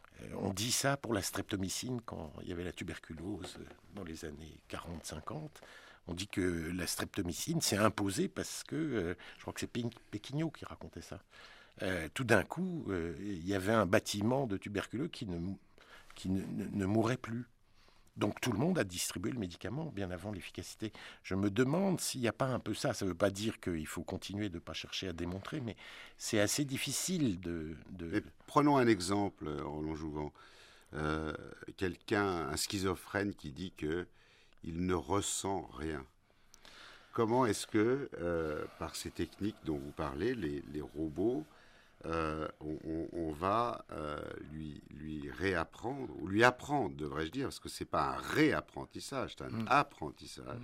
on dit ça pour la streptomycine, quand il y avait la tuberculose dans les années quarante cinquante. On dit que la streptomycine s'est imposée parce que, euh, je crois que c'est Péquignot qui racontait ça. Euh, tout d'un coup, euh, il y avait un bâtiment de tuberculeux qui ne... qui ne, ne, ne mourait plus. Donc tout le monde a distribué le médicament bien avant l'efficacité. Je me demande s'il n'y a pas un peu ça. Ça ne veut pas dire qu'il faut continuer de ne pas chercher à démontrer, mais c'est assez difficile de... de... Et prenons un exemple, Roland Jouvin. Euh, quelqu'un, un schizophrène qui dit qu'il ne ressent rien. Comment est-ce que, euh, par ces techniques dont vous parlez, les, les robots, Euh, on, on, on va euh, lui, lui réapprendre, ou lui apprendre, devrais-je dire, parce que ce n'est pas un réapprentissage, c'est un mmh. apprentissage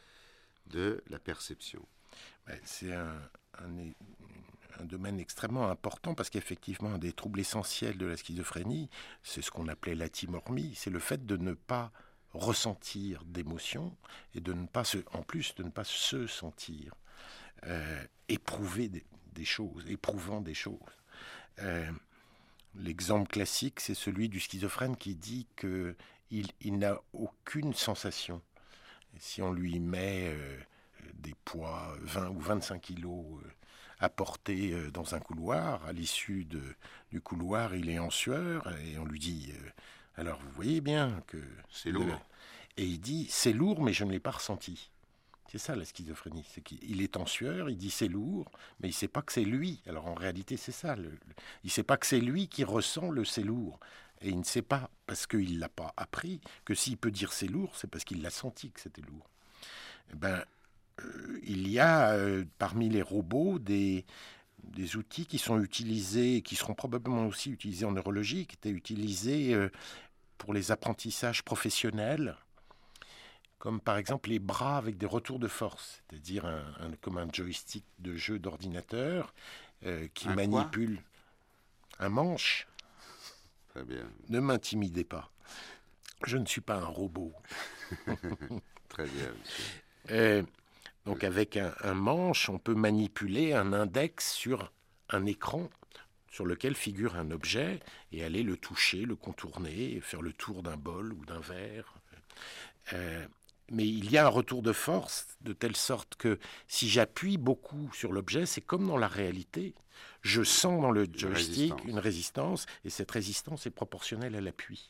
mmh. de la perception. Ben, c'est un, un, un domaine extrêmement important, parce qu'effectivement, un des troubles essentiels de la schizophrénie, c'est ce qu'on appelait l'athymormie, c'est le fait de ne pas ressentir d'émotion, et de ne pas se, en plus de ne pas se sentir, euh, éprouver des des choses, éprouvant des choses. Euh, l'exemple classique, c'est celui du schizophrène qui dit qu'il il n'a aucune sensation. Et si on lui met euh, des poids, vingt ou vingt-cinq kilos euh, à porter euh, dans un couloir, à l'issue de, du couloir, il est en sueur, et on lui dit, euh, alors vous voyez bien que... C'est lourd. Le... Et il dit, c'est lourd, mais je ne l'ai pas ressenti. C'est ça la schizophrénie, c'est qu'il est en sueur, il dit c'est lourd, mais il ne sait pas que c'est lui. Alors en réalité c'est ça, le, le, il ne sait pas que c'est lui qui ressent le c'est lourd. Et il ne sait pas, parce qu'il ne l'a pas appris, que s'il peut dire c'est lourd, c'est parce qu'il l'a senti que c'était lourd. Eh ben, euh, il y a euh, parmi les robots des, des outils qui sont utilisés, qui seront probablement aussi utilisés en neurologie, qui étaient utilisés euh, pour les apprentissages professionnels, comme par exemple les bras avec des retours de force, c'est-à-dire un, un, comme un joystick de jeu d'ordinateur euh, qui un manipule quoi un manche. Très bien. Ne m'intimidez pas. Je ne suis pas un robot. Très bien, monsieur. Euh, donc avec un, un manche, on peut manipuler un index sur un écran sur lequel figure un objet et aller le toucher, le contourner, faire le tour d'un bol ou d'un verre. Euh, Mais il y a un retour de force de telle sorte que si j'appuie beaucoup sur l'objet, c'est comme dans la réalité. Je sens dans le joystick une résistance, une résistance et cette résistance est proportionnelle à l'appui.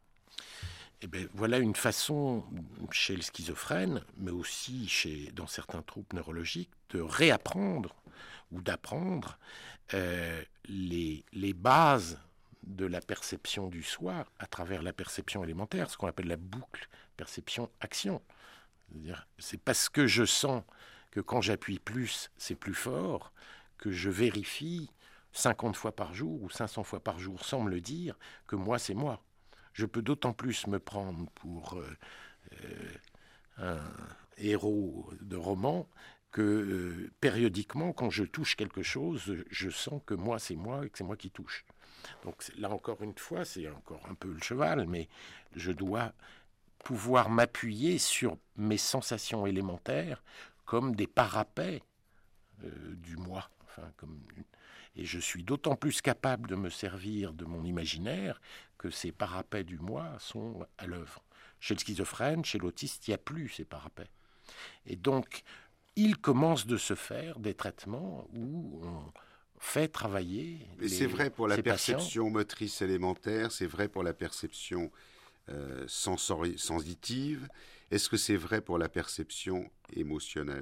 Et bien, voilà une façon, chez le schizophrène, mais aussi chez, dans certains troubles neurologiques, de réapprendre ou d'apprendre euh, les, les bases de la perception du soi à travers la perception élémentaire, ce qu'on appelle la boucle perception-action. C'est-à-dire, c'est parce que je sens que quand j'appuie plus, c'est plus fort, que je vérifie cinquante fois par jour ou cinq cents fois par jour sans me le dire, que moi, c'est moi. Je peux d'autant plus me prendre pour euh, euh, un héros de roman que euh, périodiquement, quand je touche quelque chose, je sens que moi, c'est moi et que c'est moi qui touche. Donc là, encore une fois, c'est encore un peu le cheval, mais je dois pouvoir m'appuyer sur mes sensations élémentaires comme des parapets euh, du moi. Enfin, comme une... Et je suis d'autant plus capable de me servir de mon imaginaire que ces parapets du moi sont à l'œuvre. Chez le schizophrène, chez l'autiste, il n'y a plus ces parapets. Et donc, il commence de se faire des traitements où on fait travailler. Et c'est vrai pour la perception patients. motrice élémentaire, c'est vrai pour la perception euh, sensori- sensitive. Est-ce que c'est vrai pour la perception émotionnelle ?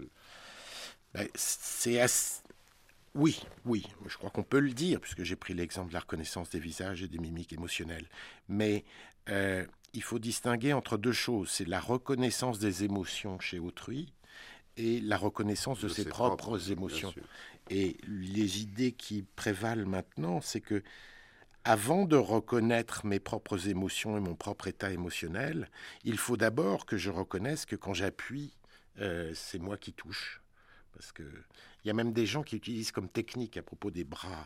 Ben, c'est assez... Oui, oui, je crois qu'on peut le dire, puisque j'ai pris l'exemple de la reconnaissance des visages et des mimiques émotionnelles. Mais euh, il faut distinguer entre deux choses. C'est la reconnaissance des émotions chez autrui et la reconnaissance de, de ses, ses propres, propres émotions. Et les idées qui prévalent maintenant, c'est que avant de reconnaître mes propres émotions et mon propre état émotionnel, il faut d'abord que je reconnaisse que quand j'appuie, euh, c'est moi qui touche. Parce qu'il y a même des gens qui utilisent comme technique à propos des bras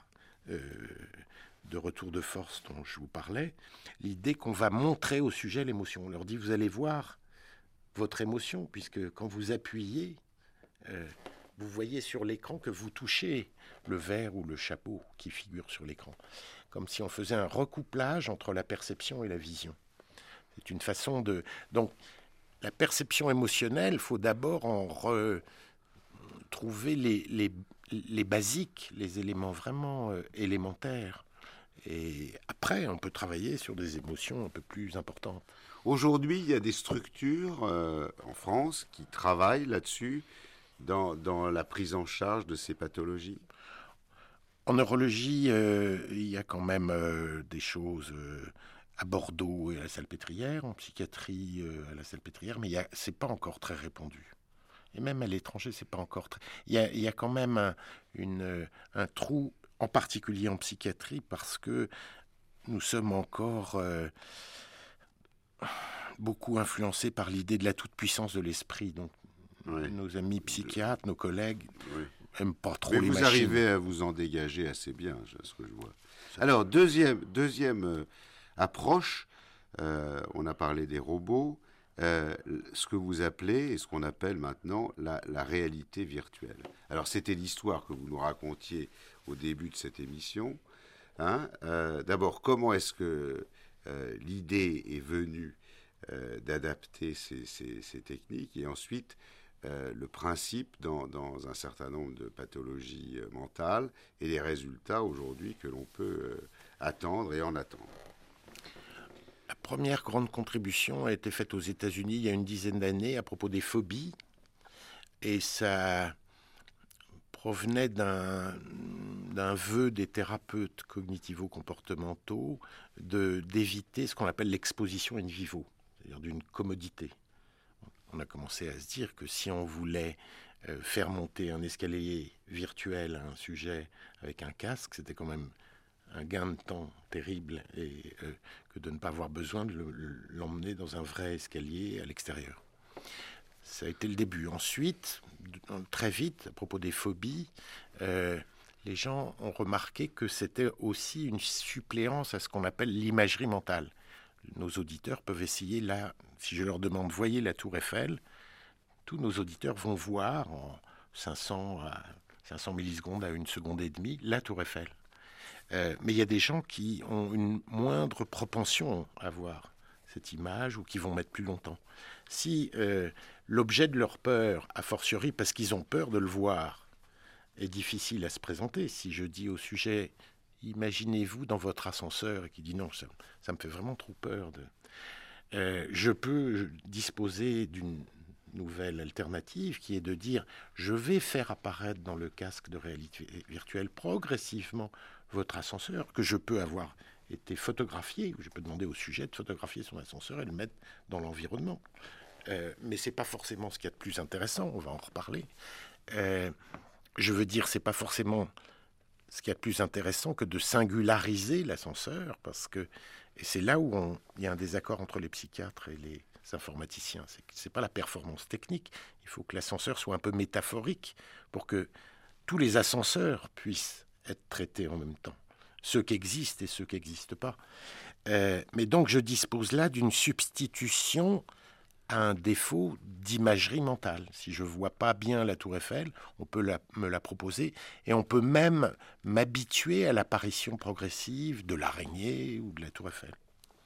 euh, de retour de force dont je vous parlais, l'idée qu'on va montrer au sujet l'émotion. On leur dit, vous allez voir votre émotion, puisque quand vous appuyez, euh, vous voyez sur l'écran que vous touchez le verre ou le chapeau qui figure sur l'écran. Comme si on faisait un recouplage entre la perception et la vision. C'est une façon de... Donc, la perception émotionnelle, il faut d'abord en retrouver les, les, les basiques, les éléments vraiment euh, élémentaires. Et après, on peut travailler sur des émotions un peu plus importantes. Aujourd'hui, il y a des structures euh, en France qui travaillent là-dessus, dans, dans la prise en charge de ces pathologies. En neurologie, euh, il y a quand même euh, des choses euh, à Bordeaux et à la Salpêtrière, en psychiatrie euh, à la Salpêtrière, mais ce n'est pas encore très répandu. Et même à l'étranger, c'est pas encore très... Il y a, il y a quand même un, une, un trou, en particulier en psychiatrie, parce que nous sommes encore euh, beaucoup influencés par l'idée de la toute-puissance de l'esprit. Donc, oui. Nos amis psychiatres, nos collègues... Oui. Aime pas trop Mais les vous machines. arrivez à vous en dégager assez bien, ce que je vois. Alors, deuxième, deuxième euh, approche, euh, on a parlé des robots, euh, ce que vous appelez, et ce qu'on appelle maintenant, la, la réalité virtuelle. Alors, c'était l'histoire que vous nous racontiez au début de cette émission. Hein. Euh, d'abord, comment est-ce que euh, l'idée est venue euh, d'adapter ces, ces, ces techniques, et ensuite... Euh, le principe dans, dans un certain nombre de pathologies euh, mentales et les résultats aujourd'hui que l'on peut euh, attendre et en attendre. La première grande contribution a été faite aux États-Unis il y a une dizaine d'années à propos des phobies, et ça provenait d'un, d'un vœu des thérapeutes cognitivo-comportementaux de, d'éviter ce qu'on appelle l'exposition in vivo, c'est-à-dire d'une commodité. On a commencé à se dire que si on voulait euh, faire monter un escalier virtuel à un sujet avec un casque, c'était quand même un gain de temps terrible, et euh, que de ne pas avoir besoin de le, l'emmener dans un vrai escalier à l'extérieur. Ça a été le début. Ensuite, très vite, à propos des phobies, euh, les gens ont remarqué que c'était aussi une suppléance à ce qu'on appelle l'imagerie mentale. Nos auditeurs peuvent essayer là, si je leur demande, voyez la tour Eiffel, tous nos auditeurs vont voir en cinq cents à cinq cents millisecondes à une seconde et demie la tour Eiffel. Euh, mais il y a des gens qui ont une moindre propension à voir cette image, ou qui vont mettre plus longtemps. Si euh, l'objet de leur peur, a fortiori parce qu'ils ont peur de le voir, est difficile à se présenter, si je dis au sujet... Imaginez-vous dans votre ascenseur, et qui dit non, ça, ça me fait vraiment trop peur. De... Euh, je peux disposer d'une nouvelle alternative qui est de dire je vais faire apparaître dans le casque de réalité virtuelle progressivement votre ascenseur, que je peux avoir été photographié, ou je peux demander au sujet de photographier son ascenseur et le mettre dans l'environnement. Euh, mais ce n'est pas forcément ce qu'il y a de plus intéressant, on va en reparler. Euh, je veux dire, ce n'est pas forcément... ce qui est plus intéressant que de singulariser l'ascenseur, parce que, et c'est là où on, il y a un désaccord entre les psychiatres et les informaticiens, c'est que ce n'est pas la performance technique, il faut que l'ascenseur soit un peu métaphorique pour que tous les ascenseurs puissent être traités en même temps, ceux qui existent et ceux qui n'existent pas. Euh, mais donc je dispose là d'une substitution à un défaut d'imagerie mentale. Si je ne vois pas bien la tour Eiffel, on peut la, me la proposer, et on peut même m'habituer à l'apparition progressive de l'araignée ou de la tour Eiffel.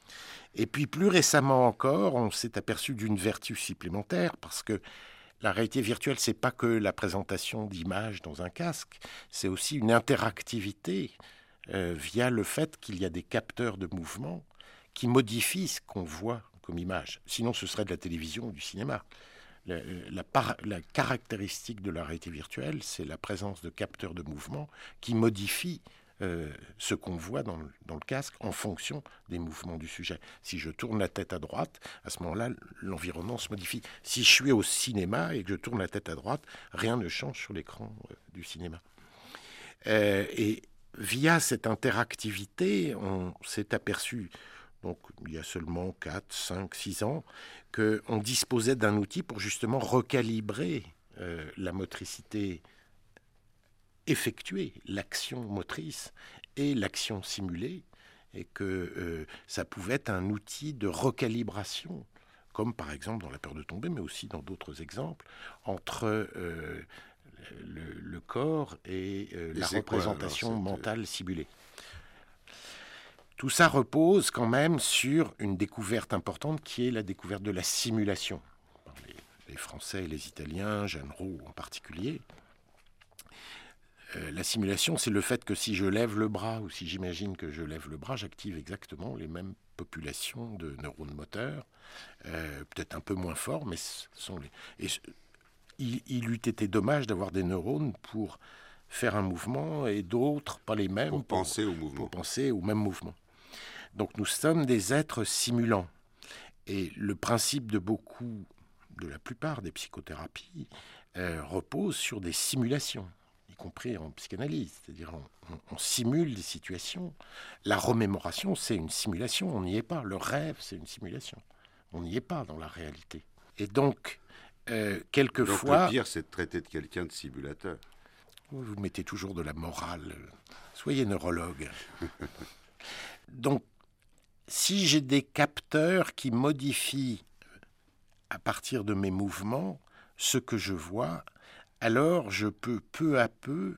Et puis plus récemment encore, on s'est aperçu d'une vertu supplémentaire, parce que la réalité virtuelle, ce n'est pas que la présentation d'images dans un casque, c'est aussi une interactivité euh, via le fait qu'il y a des capteurs de mouvement qui modifient ce qu'on voit comme image. Sinon, ce serait de la télévision ou du cinéma. La, la, par, la caractéristique de la réalité virtuelle, c'est la présence de capteurs de mouvement qui modifient euh, ce qu'on voit dans le, dans le casque en fonction des mouvements du sujet. Si je tourne la tête à droite, à ce moment-là, l'environnement se modifie. Si je suis au cinéma et que je tourne la tête à droite, rien ne change sur l'écran euh, du cinéma. Euh, et via cette interactivité, on s'est aperçu... donc il y a seulement quatre, cinq, six ans, qu'on disposait d'un outil pour justement recalibrer euh, la motricité effectuée, l'action motrice, et l'action simulée, et que euh, ça pouvait être un outil de recalibration, comme par exemple dans La peur de tomber, mais aussi dans d'autres exemples, entre euh, le, le corps et, euh, et la représentation quoi, alors, mentale simulée. Tout ça repose quand même sur une découverte importante qui est la découverte de la simulation. Les, les Français et les Italiens, Jeanne Roux en particulier. Euh, la simulation, c'est le fait que si je lève le bras ou si j'imagine que je lève le bras, j'active exactement les mêmes populations de neurones moteurs, euh, peut-être un peu moins forts, mais ce sont les... Et il, il eût été dommage d'avoir des neurones pour faire un mouvement et d'autres pas les mêmes pour, pour penser au mouvement. Pour penser au même mouvement. Donc nous sommes des êtres simulants. Et le principe de beaucoup, de la plupart des psychothérapies, euh, repose sur des simulations, y compris en psychanalyse. C'est-à-dire on, on, on simule des situations. La remémoration, c'est une simulation, on n'y est pas. Le rêve, c'est une simulation. On n'y est pas dans la réalité. Et donc, euh, quelquefois... Donc le pire, c'est de traiter de quelqu'un de simulateur. Vous mettez toujours de la morale. Soyez neurologue. Donc, si j'ai des capteurs qui modifient à partir de mes mouvements ce que je vois, alors je peux peu à peu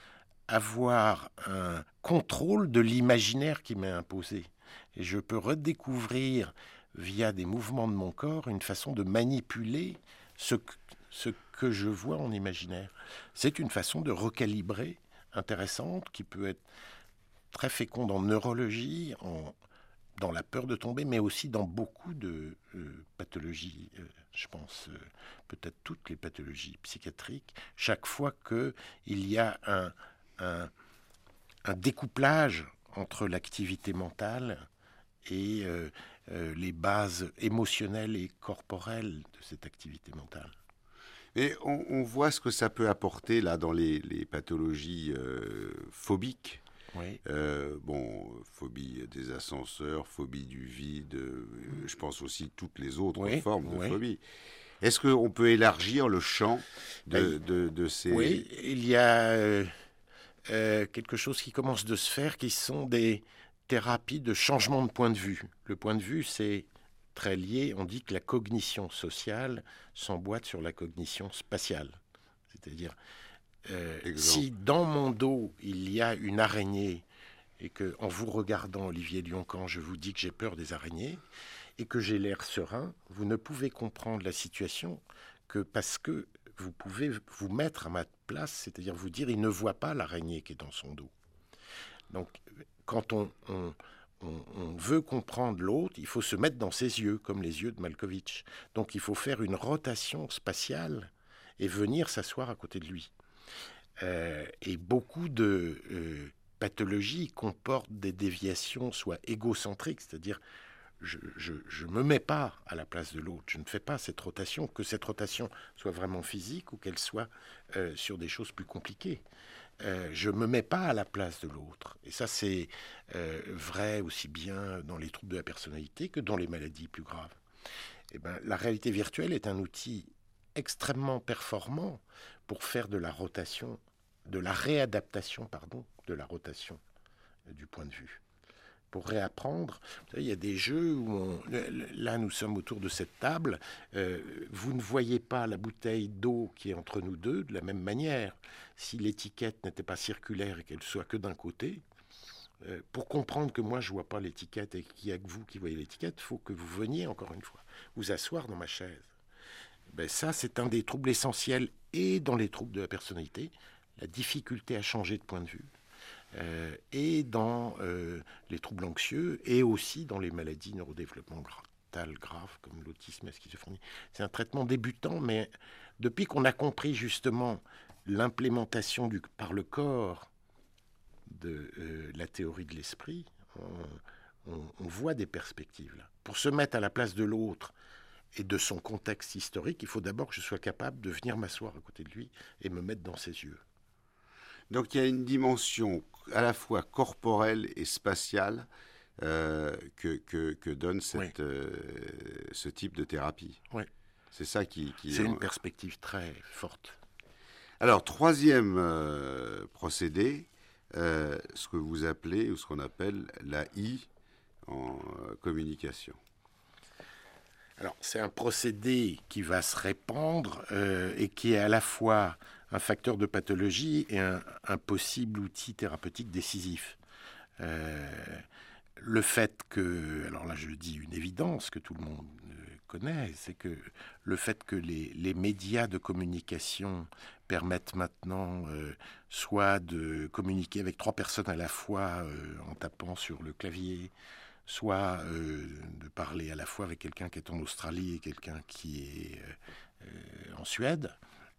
avoir un contrôle de l'imaginaire qui m'est imposé. Et je peux redécouvrir, via des mouvements de mon corps, une façon de manipuler ce que, ce que je vois en imaginaire. C'est une façon de recalibrer intéressante qui peut être très féconde en neurologie, en dans la peur de tomber, mais aussi dans beaucoup de euh, pathologies, euh, je pense, euh, peut-être toutes les pathologies psychiatriques, chaque fois qu'il y a un, un, un découplage entre l'activité mentale et euh, euh, les bases émotionnelles et corporelles de cette activité mentale. Et on, on voit ce que ça peut apporter là dans les, les pathologies euh, phobiques. Oui. Euh, bon, phobie des ascenseurs, phobie du vide, euh, je pense aussi toutes les autres oui, formes de oui. phobie. Est-ce qu'on peut élargir le champ de, de, de ces... Oui, il y a euh, euh, quelque chose qui commence de se faire, qui sont des thérapies de changement de point de vue. Le point de vue, c'est très lié, on dit que la cognition sociale s'emboîte sur la cognition spatiale. C'est-à-dire... Euh, si dans mon dos il y a une araignée et que en vous regardant, Olivier Lyon-Can, je vous dis que j'ai peur des araignées et que j'ai l'air serein, vous ne pouvez comprendre la situation que parce que vous pouvez vous mettre à ma place, c'est-à-dire vous dire il ne voit pas l'araignée qui est dans son dos. Donc quand on, on, on, on veut comprendre l'autre, il faut se mettre dans ses yeux, comme les yeux de Malkovich. Donc il faut faire une rotation spatiale et venir s'asseoir à côté de lui. Euh, et beaucoup de euh, pathologies comportent des déviations soit égocentriques, c'est-à-dire je ne me mets pas à la place de l'autre, je ne fais pas cette rotation, que cette rotation soit vraiment physique ou qu'elle soit euh, sur des choses plus compliquées. Euh, je ne me mets pas à la place de l'autre. Et ça, c'est euh, vrai aussi bien dans les troubles de la personnalité que dans les maladies plus graves. Et ben, la réalité virtuelle est un outil extrêmement performant pour faire de la rotation, de la réadaptation, pardon, de la rotation euh, du point de vue. Pour réapprendre, vous savez, il y a des jeux où, on, là nous sommes autour de cette table, euh, vous ne voyez pas la bouteille d'eau qui est entre nous deux de la même manière. Si l'étiquette n'était pas circulaire et qu'elle soit que d'un côté, euh, pour comprendre que moi je ne vois pas l'étiquette et qu'il n'y a que vous qui voyez l'étiquette, il faut que vous veniez encore une fois, vous asseoir dans ma chaise. Ben ça, c'est un des troubles essentiels et dans les troubles de la personnalité, la difficulté à changer de point de vue, euh, et dans euh, les troubles anxieux, et aussi dans les maladies neurodéveloppementales graves, comme l'autisme et la schizophrénie. C'est un traitement débutant, mais depuis qu'on a compris justement l'implémentation du, par le corps de euh, la théorie de l'esprit, on, on, on voit des perspectives là. Pour se mettre à la place de l'autre, et de son contexte historique, il faut d'abord que je sois capable de venir m'asseoir à côté de lui et me mettre dans ses yeux. Donc il y a une dimension à la fois corporelle et spatiale euh, que, que, que donne cette, oui. euh, ce type de thérapie. Oui. C'est ça qui... qui C'est une perspective très forte. Alors, troisième euh, procédé, euh, ce que vous appelez, ou ce qu'on appelle la I en euh, communication. Alors, c'est un procédé qui va se répandre euh, et qui est à la fois un facteur de pathologie et un, un possible outil thérapeutique décisif. Euh, le fait que, alors là je dis une évidence que tout le monde connaît, c'est que le fait que les, les médias de communication permettent maintenant euh, soit de communiquer avec trois personnes à la fois euh, en tapant sur le clavier, soit euh, de parler à la fois avec quelqu'un qui est en Australie et quelqu'un qui est euh, euh, en Suède,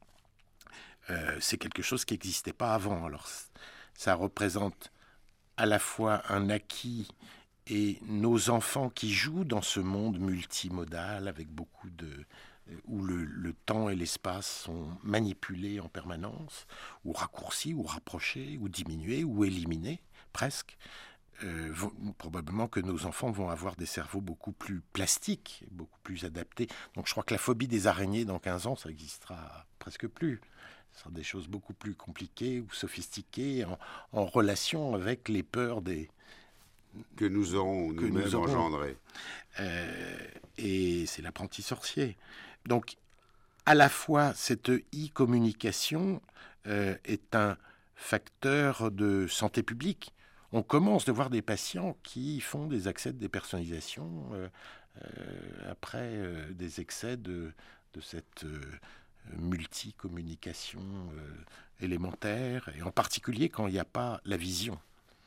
euh, c'est quelque chose qui n'existait pas avant. Alors ça représente à la fois un acquis et nos enfants qui jouent dans ce monde multimodal avec beaucoup de où le, le temps et l'espace sont manipulés en permanence, ou raccourcis, ou rapprochés, ou diminués, ou éliminés, presque. Euh, vont, probablement que nos enfants vont avoir des cerveaux beaucoup plus plastiques, beaucoup plus adaptés. Donc je crois que la phobie des araignées, dans quinze ans, ça n'existera presque plus. Ce sera des choses beaucoup plus compliquées ou sophistiquées en, en relation avec les peurs des... que nous aurons que nous-mêmes nous aurons. engendrées. Euh, et c'est l'apprenti sorcier. Donc, à la fois, cette e-communication euh, est un facteur de santé publique. On commence de voir des patients qui font des accès de dépersonnalisation euh, euh, après euh, des excès de, de cette euh, multi-communication euh, élémentaire, et en particulier quand il n'y a pas la vision.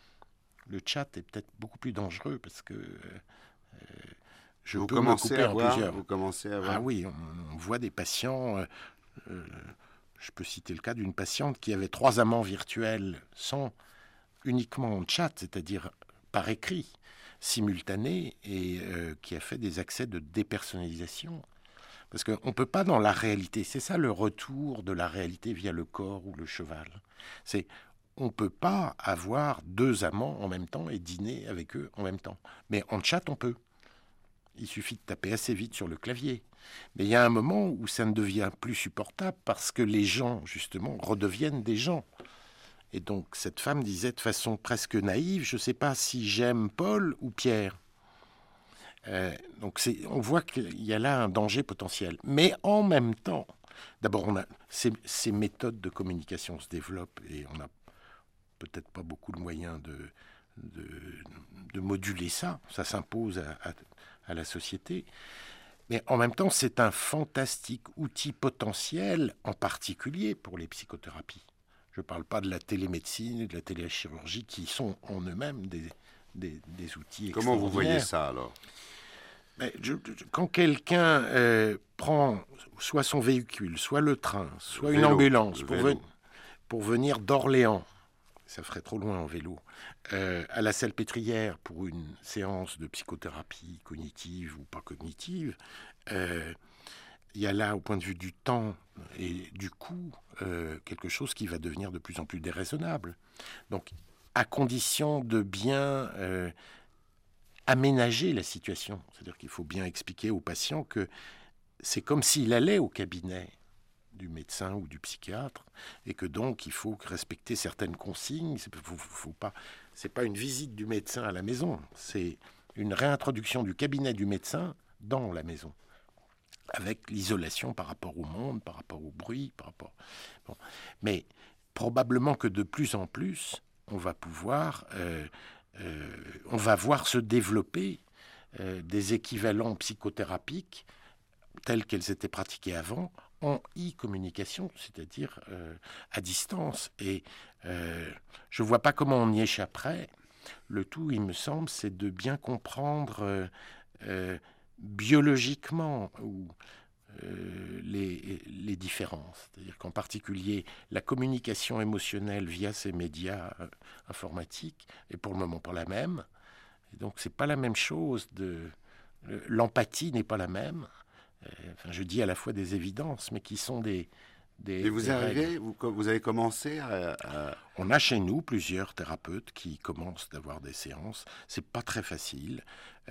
Le chat est peut-être beaucoup plus dangereux parce que euh, je vous peux commencez me couper à en voir, plusieurs. Vous commencez à voir. Ah oui, on, on voit des patients... Euh, euh, je peux citer le cas d'une patiente qui avait trois amants virtuels sans... uniquement en chat, c'est-à-dire par écrit, simultané, et euh, qui a fait des accès de dépersonnalisation. Parce qu'on ne peut pas dans la réalité, c'est ça le retour de la réalité via le corps ou le cheval. C'est, on ne peut pas avoir deux amants en même temps et dîner avec eux en même temps. Mais en chat, on peut. Il suffit de taper assez vite sur le clavier. Mais il y a un moment où ça ne devient plus supportable parce que les gens, justement, redeviennent des gens. Et donc, cette femme disait de façon presque naïve, je ne sais pas si j'aime Paul ou Pierre. Euh, donc, c'est, on voit qu'il y a là un danger potentiel. Mais en même temps, d'abord, on a, ces, ces méthodes de communication se développent et on n'a peut-être pas beaucoup de moyens de, de, de moduler ça. Ça s'impose à, à, à la société. Mais en même temps, c'est un fantastique outil potentiel, en particulier pour les psychothérapies. Je ne parle pas de la télémédecine, de la téléchirurgie, qui sont en eux-mêmes des, des, des outils extraordinaires. Comment vous voyez ça, alors ? Mais je, Quand quelqu'un euh, prend soit son véhicule, soit le train, soit vélo, une ambulance pour, ven- pour venir d'Orléans, ça ferait trop loin en vélo, euh, à la Salpêtrière pour une séance de psychothérapie cognitive ou pas cognitive, euh, il y a là, au point de vue du temps et du coût, euh, quelque chose qui va devenir de plus en plus déraisonnable. Donc, à condition de bien euh, aménager la situation, c'est-à-dire qu'il faut bien expliquer au patient que c'est comme s'il allait au cabinet du médecin ou du psychiatre, et que donc il faut respecter certaines consignes. C'est, faut, faut pas, c'est pas une visite du médecin à la maison, c'est une réintroduction du cabinet du médecin dans la maison, avec l'isolation par rapport au monde, par rapport au bruit, par rapport... Bon. Mais probablement que de plus en plus, on va pouvoir, euh, euh, on va voir se développer euh, des équivalents psychothérapiques telles qu'elles étaient pratiquées avant, en e-communication, c'est-à-dire euh, à distance. Et euh, je ne vois pas comment on y échapperait. Le tout, il me semble, c'est de bien comprendre euh, euh, biologiquement ou, euh, les, les différences. C'est-à-dire qu'en particulier, la communication émotionnelle via ces médias euh, informatiques est pour le moment pas la même. Et donc, ce n'est pas la même chose. De, l'empathie n'est pas la même. Enfin, je dis à la fois des évidences, mais qui sont des... des Et vous des arrivez, vous, vous avez commencé à, à... On a chez nous plusieurs thérapeutes qui commencent d'avoir des séances. C'est pas très facile.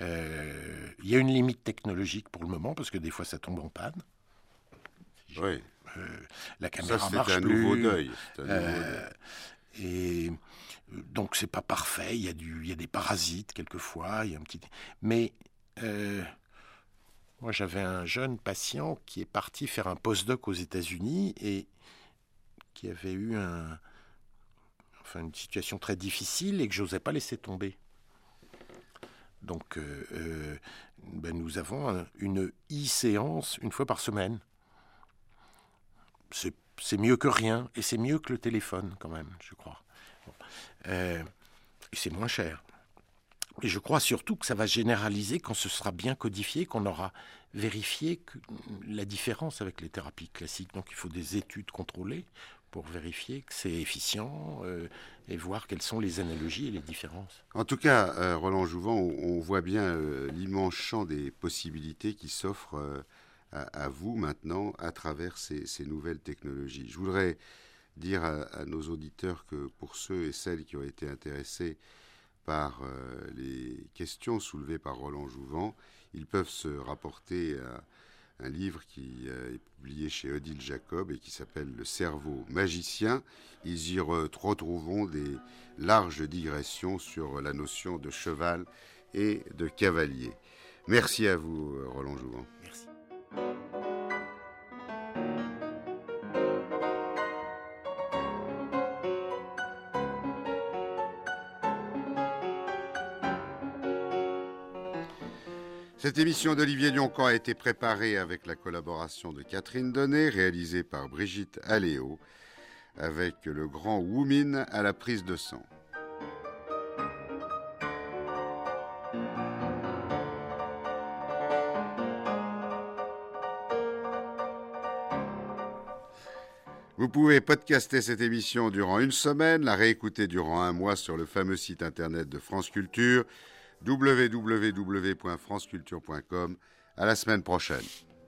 Euh, il y a une limite technologique pour le moment, parce que des fois ça tombe en panne. Oui. Euh, la caméra Ça, c'est marche un plus. nouveau deuil. C'est un nouveau Euh, deuil. Et donc c'est pas parfait, il y a du, il y a des parasites quelquefois, il y a un petit, mais euh, moi j'avais un jeune patient qui est parti faire un postdoc aux États-Unis et qui avait eu un, enfin une situation très difficile et que j'osais pas laisser tomber. Donc euh, euh, ben nous avons une e-séance une fois par semaine. C'est, c'est mieux que rien et c'est mieux que le téléphone quand même, je crois. Bon. Euh, et c'est moins cher. Et je crois surtout que ça va généraliser quand ce sera bien codifié, qu'on aura vérifié que la différence avec les thérapies classiques. Donc il faut des études contrôlées pour vérifier que c'est efficient euh, et voir quelles sont les analogies et les différences. En tout cas, euh, Roland Jouvent, on, on voit bien euh, l'immense champ des possibilités qui s'offrent euh, à, à vous maintenant à travers ces, ces nouvelles technologies. Je voudrais dire à, à nos auditeurs que pour ceux et celles qui ont été intéressés par euh, les questions soulevées par Roland Jouvent, ils peuvent se rapporter à un livre qui euh, est publié chez Odile Jacob et qui s'appelle « Le cerveau magicien ». Ils y retrouveront des larges digressions sur la notion de cheval et de cavalier. Merci à vous, Roland Jouvent. Merci. Cette émission d'Olivier Lioncan a été préparée avec la collaboration de Catherine Donnet, réalisée par Brigitte Aléo, avec le grand Woumin à la prise de sang. Vous pouvez podcaster cette émission durant une semaine, la réécouter durant un mois sur le fameux site internet de France Culture, w w w point france culture point com. À la semaine prochaine.